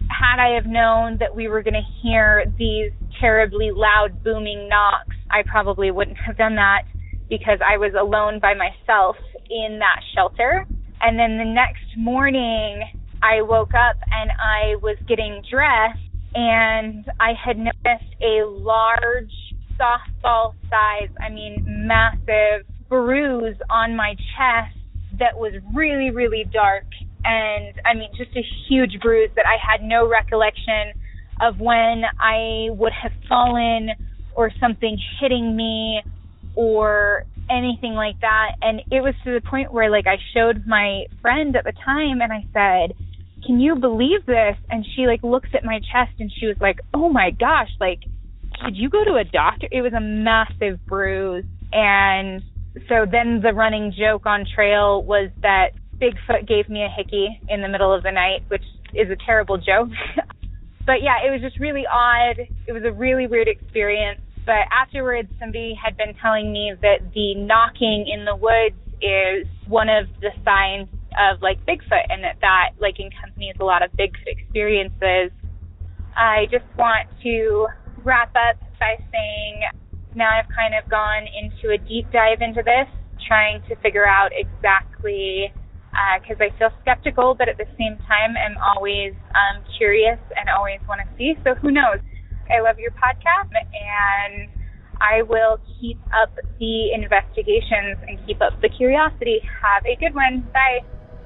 had I have known that we were going to hear these terribly loud, booming knocks, I probably wouldn't have done that because I was alone by myself in that shelter. And then the next morning, I woke up and I was getting dressed, and I had noticed a large softball size, I mean, massive bruise on my chest that was really, really dark. And I mean, just a huge bruise that I had no recollection of when I would have fallen or something hitting me or anything like that. And it was to the point where, like, I showed my friend at the time and I said, can you believe this? And she, like, looks at my chest and she was like, oh my gosh, like, did you go to a doctor? It was a massive bruise. And so then the running joke on trail was that Bigfoot gave me a hickey in the middle of the night, which is a terrible joke. But yeah, it was just really odd. It was a really weird experience. But afterwards, somebody had been telling me that the knocking in the woods is one of the signs of, like, Bigfoot, and that that, like, accompanies a lot of Bigfoot experiences. I just want to wrap up by saying now I've kind of gone into a deep dive into this, trying to figure out exactly, because uh, I feel skeptical, but at the same time I'm always um, curious and always want to see. So who knows? I love your podcast, and I will keep up the investigations and keep up the curiosity. Have a good one. Bye.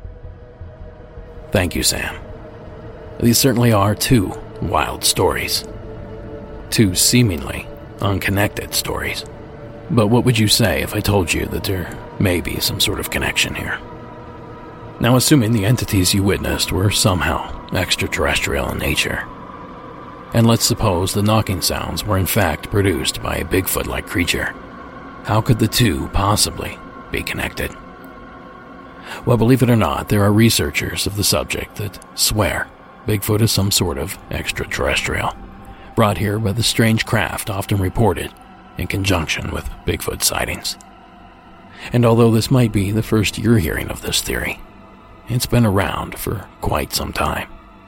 Thank you, Sam. These certainly are two wild stories. Two seemingly unconnected stories. But what would you say if I told you that there may be some sort of connection here? Now, assuming the entities you witnessed were somehow extraterrestrial in nature, and let's suppose the knocking sounds were in fact produced by a Bigfoot-like creature, how could the two possibly be connected? Well, believe it or not, there are researchers of the subject that swear Bigfoot is some sort of extraterrestrial, brought here by the strange craft often reported in conjunction with Bigfoot sightings. And although this might be the first you're hearing of this theory, it's been around for quite some time.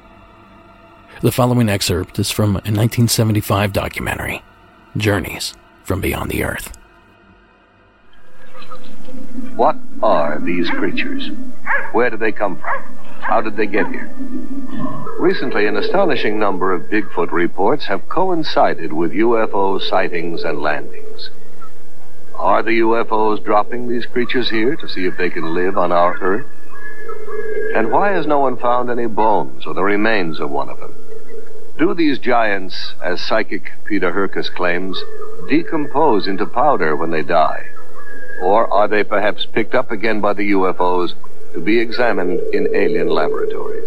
The following excerpt is from a nineteen seventy-five documentary, Journeys from Beyond the Earth.
What are these creatures? Where did they come from? How did they get here? Recently, an astonishing number of Bigfoot reports have coincided with U F O sightings and landings. Are the U F Os dropping these creatures here to see if they can live on our Earth? And why has no one found any bones or the remains of one of them? Do these giants, as psychic Peter Hurkes claims, decompose into powder when they die? Or are they perhaps picked up again by the U F Os to be examined in alien laboratories?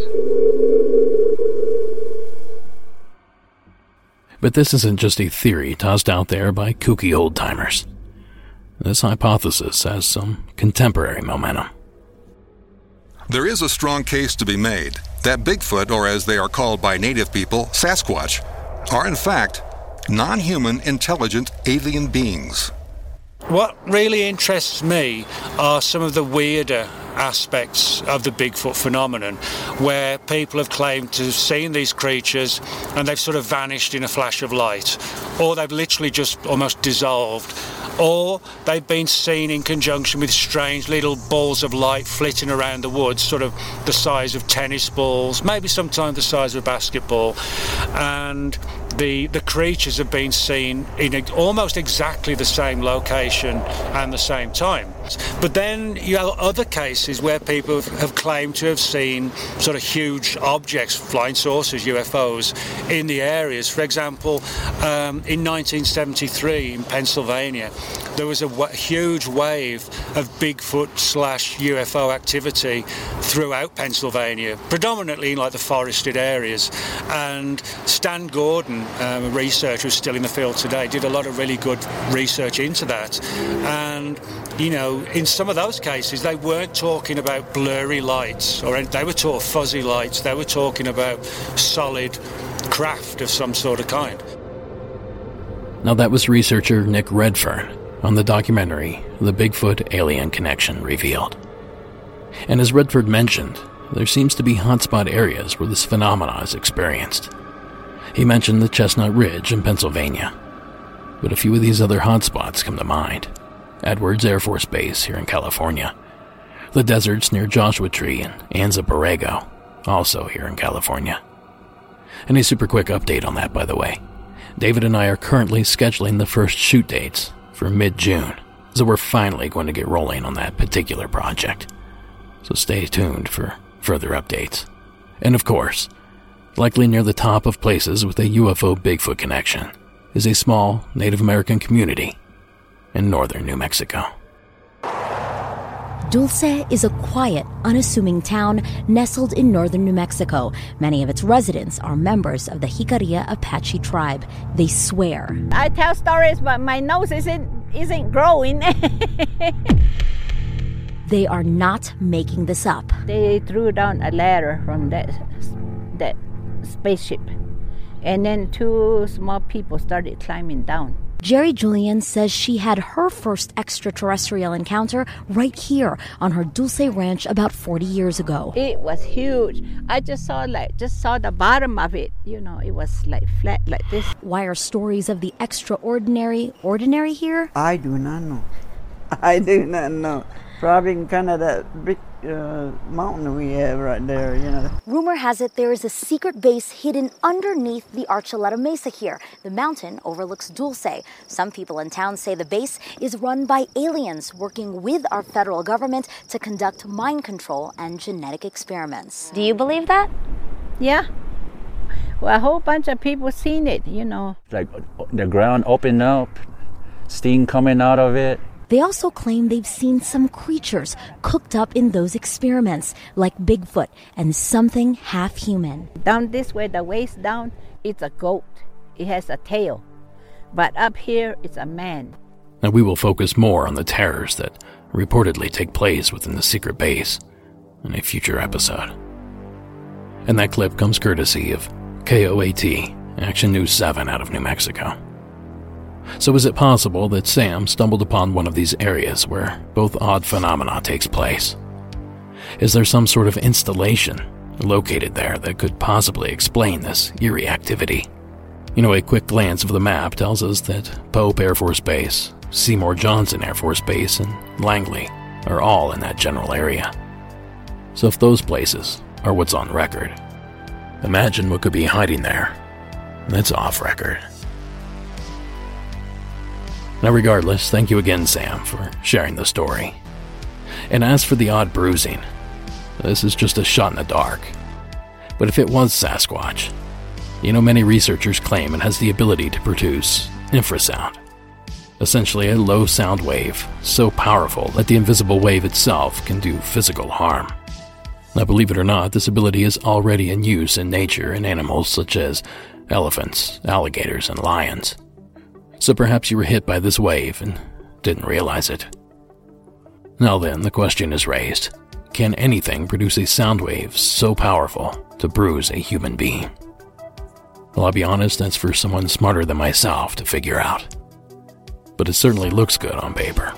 But this isn't just a theory tossed out there by kooky old-timers. This hypothesis has some contemporary momentum.
There is a strong case to be made that Bigfoot, or as they are called by native people, Sasquatch, are in fact non-human intelligent alien beings.
What really interests me are some of the weirder aspects of the Bigfoot phenomenon, where people have claimed to have seen these creatures and they've sort of vanished in a flash of light, or they've literally just almost dissolved, or they've been seen in conjunction with strange little balls of light flitting around the woods, sort of the size of tennis balls, maybe sometimes the size of a basketball, and the the creatures have been seen in a, almost exactly the same location and the same time. But then you have other cases where people have, have claimed to have seen sort of huge objects, flying saucers, U F Os, in the areas. For example, um, in nineteen seventy-three in Pennsylvania, there was a w- huge wave of Bigfoot slash U F O activity throughout Pennsylvania, predominantly in like the forested areas. And Stan Gordon, um, a researcher who's still in the field today, did a lot of really good research into that. And you know, in some of those cases, they weren't talking about blurry lights, or they were talking fuzzy lights. They were talking about solid craft of some sort of kind.
Now that was researcher Nick Redfern on the documentary The Bigfoot Alien Connection Revealed. And as Redford mentioned, there seems to be hotspot areas where this phenomenon is experienced. He mentioned the Chestnut Ridge in Pennsylvania, but a few of these other hotspots come to mind. Edwards Air Force Base here in California, the deserts near Joshua Tree and Anza Borrego, also here in California. And a super quick update on that, by the way. David and I are currently scheduling the first shoot dates for mid-June, so we're finally going to get rolling on that particular project. So stay tuned for further updates. And of course, likely near the top of places with a U F O Bigfoot connection is a small Native American community in northern New Mexico.
Dulce is a quiet, unassuming town nestled in northern New Mexico. Many of its residents are members of the Jicarilla Apache tribe. They swear.
I tell stories, but my nose isn't isn't growing.
They are not making this up.
They threw down a ladder from that that spaceship, and then two small people started climbing down.
Jerry Julian says she had her first extraterrestrial encounter right here on her Dulce ranch about forty years ago.
It was huge. I just saw like just saw the bottom of it. You know, it was like flat like this.
Why are stories of the extraordinary ordinary here?
I do not know. I do not know. Probably in kind of that big uh, mountain we have right there, you know.
Rumor has it there is a secret base hidden underneath the Archuleta Mesa here. The mountain overlooks Dulce. Some people in town say the base is run by aliens working with our federal government to conduct mind control and genetic experiments. Do you believe that?
Yeah. Well, a whole bunch of people seen it, you know.
Like the ground opened up, steam coming out of it.
They also claim they've seen some creatures cooked up in those experiments, like Bigfoot and something half-human.
Down this way, the waist down, it's a goat. It has a tail. But up here, it's a man.
And we will focus more on the terrors that reportedly take place within the secret base in a future episode. And that clip comes courtesy of K O A T, Action News seven out of New Mexico. So is it possible that Sam stumbled upon one of these areas where both odd phenomena takes place? Is there some sort of installation located there that could possibly explain this eerie activity? You know, a quick glance of the map tells us that Pope Air Force Base, Seymour Johnson Air Force Base, and Langley are all in that general area. So if those places are what's on record, imagine what could be hiding there that's off record. Now regardless, thank you again, Sam, for sharing the story. And as for the odd bruising, this is just a shot in the dark. But if it was Sasquatch, you know, many researchers claim it has the ability to produce infrasound. Essentially a low sound wave, so powerful that the invisible wave itself can do physical harm. Now believe it or not, this ability is already in use in nature in animals such as elephants, alligators, and lions. So perhaps you were hit by this wave and didn't realize it. Now then, the question is raised. Can anything produce a sound wave so powerful to bruise a human being? Well, I'll be honest, that's for someone smarter than myself to figure out. But it certainly looks good on paper.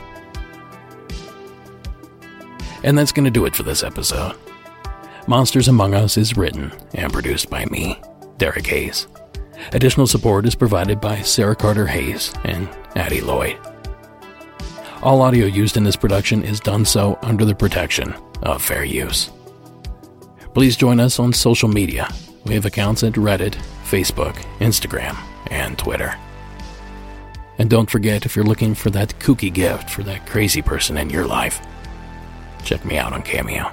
And that's going to do it for this episode. Monsters Among Us is written and produced by me, Derek Hayes. Additional support is provided by Sarah Carter Hayes and Addie Lloyd. All audio used in this production is done so under the protection of fair use. Please join us on social media. We have accounts at Reddit, Facebook, Instagram, and Twitter. And don't forget, if you're looking for that kooky gift for that crazy person in your life, check me out on Cameo.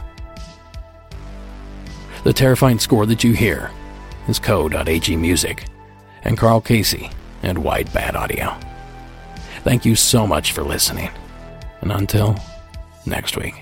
The terrifying score that you hear is Co.ag Music and Carl Casey and Wide Bad Audio. Thank you so much for listening, and until next week.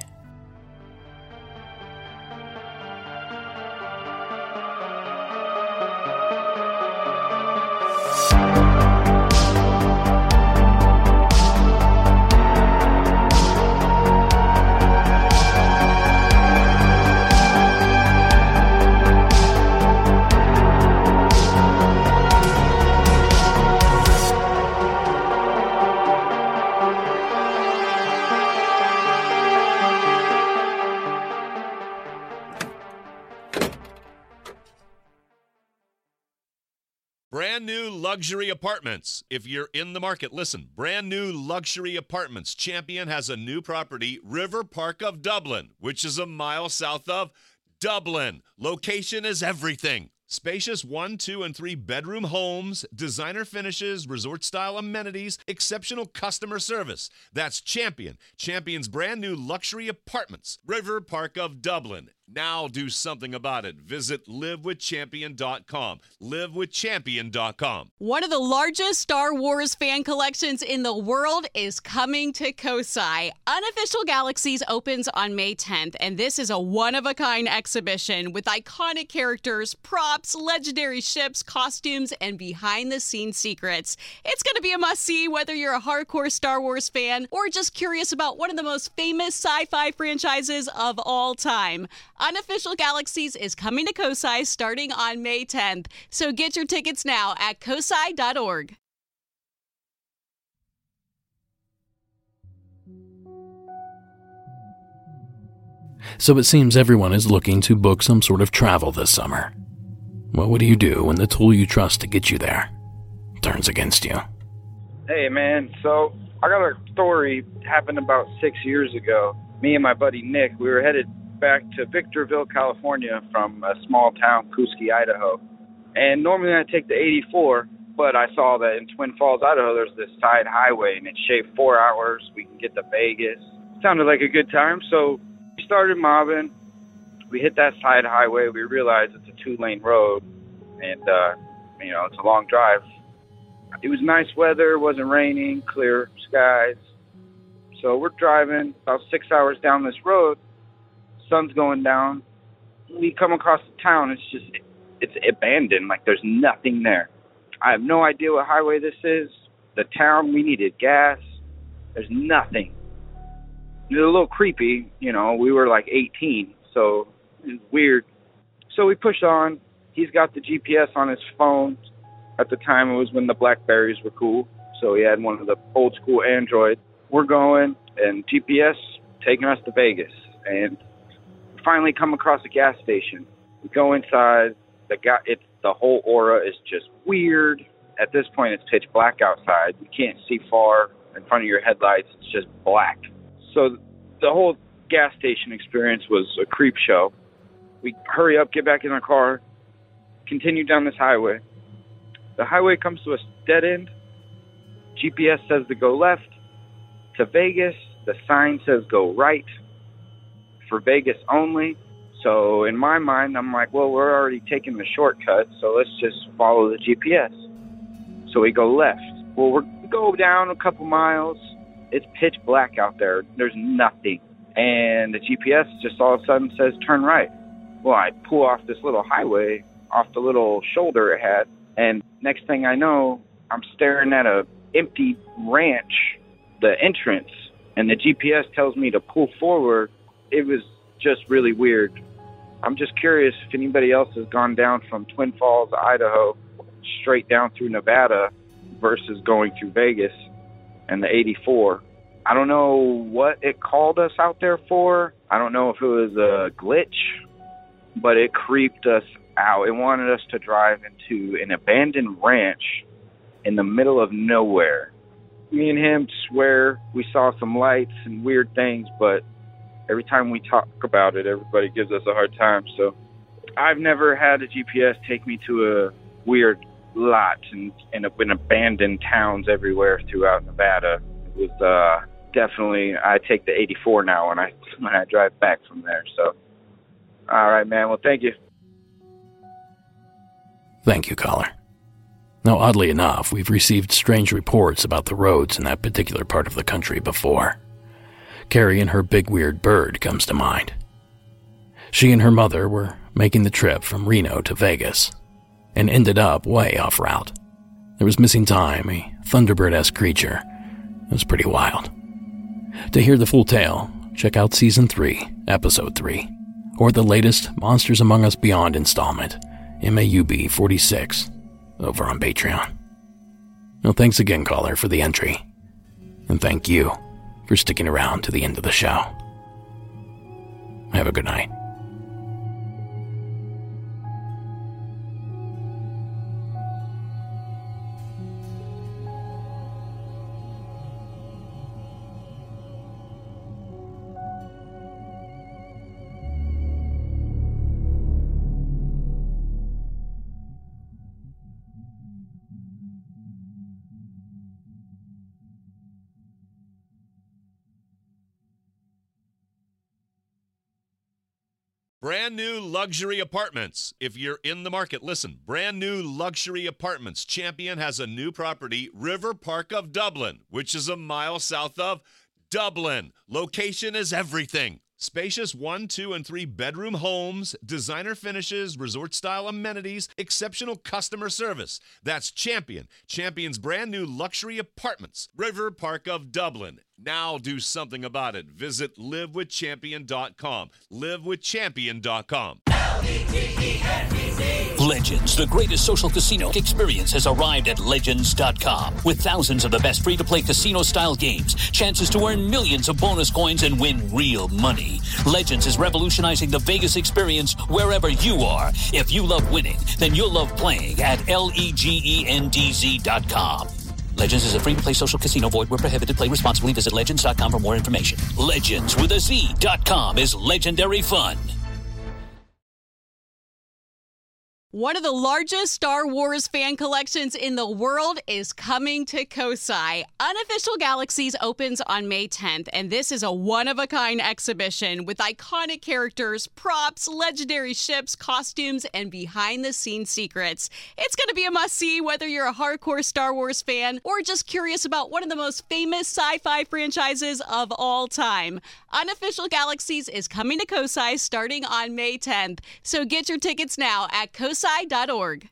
brand new luxury apartments. If you're in the market, listen, brand new luxury apartments. Champion has a new property, River Park of Dublin, which is a mile south of Dublin. Location is everything. Spacious one, two, and three bedroom homes, designer finishes, resort-style amenities, exceptional customer service. That's Champion. Champion's brand new luxury apartments, River Park of Dublin. Now do something about it. Visit live with champion dot com. live with champion dot com.
One of the largest Star Wars fan collections in the world is coming to COSI. Unofficial Galaxies opens on May tenth, and this is a one-of-a-kind exhibition with iconic characters, props, legendary ships, costumes, and behind-the-scenes secrets. It's going to be a must-see whether you're a hardcore Star Wars fan or just curious about one of the most famous sci-fi franchises of all time. Unofficial Galaxies is coming to COSI starting on May tenth, so get your tickets now at cosi dot org.
So it seems everyone is looking to book some sort of travel this summer. Well, what do you do when the tool you trust to get you there turns against you?
Hey, man, so I got a story happened about six years ago. Me and my buddy Nick, we were headed back to Victorville, California from a small town, Kuski, Idaho. And normally I take the eighty-four, but I saw that in Twin Falls, Idaho, there's this side highway, and it shaved four hours. We can get to Vegas. Sounded like a good time, so we started mobbing. We hit that side highway. We realized it's a two-lane road, and, uh, you know, it's a long drive. It was nice weather. It wasn't raining, clear skies. So we're driving about six hours down this road. Sun's going down. We come across the town. It's just, it's abandoned. Like, there's nothing there. I have no idea what highway this is. The town, we needed gas. There's nothing. It was a little creepy. You know, we were like eighteen, so it was weird. So we pushed on. He's got the G P S on his phone. At the time, it was when the Blackberries were cool. So he had one of the old school Android. We're going, and G P S taking us to Vegas. And finally come across a gas station. We go inside. The guy, it's the whole aura is just weird. At this point, it's pitch black outside. You can't see far in front of your headlights. It's just black. So the whole gas station experience was a creep show. We hurry up, get back in our car, continue down this highway. The highway comes to a dead end. G P S says to go left to Vegas. The sign says go right for Vegas only. So in my mind, I'm like, well, we're already taking the shortcut, so let's just follow the G P S. So we go left. Well, we're, we go down a couple miles. It's pitch black out there. There's nothing. And the G P S just all of a sudden says turn right. Well, I pull off this little highway, off the little shoulder it had, and next thing I know, I'm staring at a empty ranch, the entrance, and the G P S tells me to pull forward. It was just really weird. I'm just curious if anybody else has gone down from Twin Falls, Idaho, straight down through Nevada versus going through Vegas and the eighty-four. I don't know what it called us out there for. I don't know if it was a glitch, but it creeped us out. It wanted us to drive into an abandoned ranch in the middle of nowhere. Me and him swear we saw some lights and weird things, but every time we talk about it, everybody gives us a hard time. So I've never had a G P S take me to a weird lot and in, in abandoned towns everywhere throughout Nevada. It was uh, definitely, I take the eighty-four now when I when I drive back from there. So, all right, man. Well, thank you.
Thank you, caller. Now, oddly enough, we've received strange reports about the roads in that particular part of the country before. Carrie and her big weird bird comes to mind. She and her mother were making the trip from Reno to Vegas and ended up way off route. There was missing time, a Thunderbird-esque creature. It was pretty wild. To hear the full tale, check out Season three, Episode three, or the latest Monsters Among Us Beyond installment, M A U B forty-six, over on Patreon. Well, thanks again, caller, for the entry. And thank you for sticking around to the end of the show. Have a good night.
Brand new luxury apartments. If you're in the market, listen. Brand new luxury apartments. Champion has a new property, River Park of Dublin, which is a mile south of Dublin. Location is everything. Spacious one, two, and three bedroom homes, designer finishes, resort-style amenities, exceptional customer service. That's Champion. Champion's brand new luxury apartments, River Park of Dublin. Now do something about it. Visit live with champion dot com. live with champion dot com.
Legends, the greatest social casino experience, has arrived at legends dot com. With thousands of the best free-to-play casino-style games, chances to earn millions of bonus coins and win real money. Legends is revolutionizing the Vegas experience wherever you are. If you love winning, then you'll love playing at legends dot com. Legends is a free-to-play social casino. Void where prohibited. Play responsibly. Visit legends dot com for more information. Legends with a Z dot com is legendary fun.
One of the largest Star Wars fan collections in the world is coming to Kosai. Unofficial Galaxies opens on May tenth, and this is a one-of-a-kind exhibition with iconic characters, props, legendary ships, costumes, and behind-the-scenes secrets. It's going to be a must-see whether you're a hardcore Star Wars fan or just curious about one of the most famous sci-fi franchises of all time. Unofficial Galaxies is coming to Kosai starting on May tenth, so get your tickets now at kosai dot org.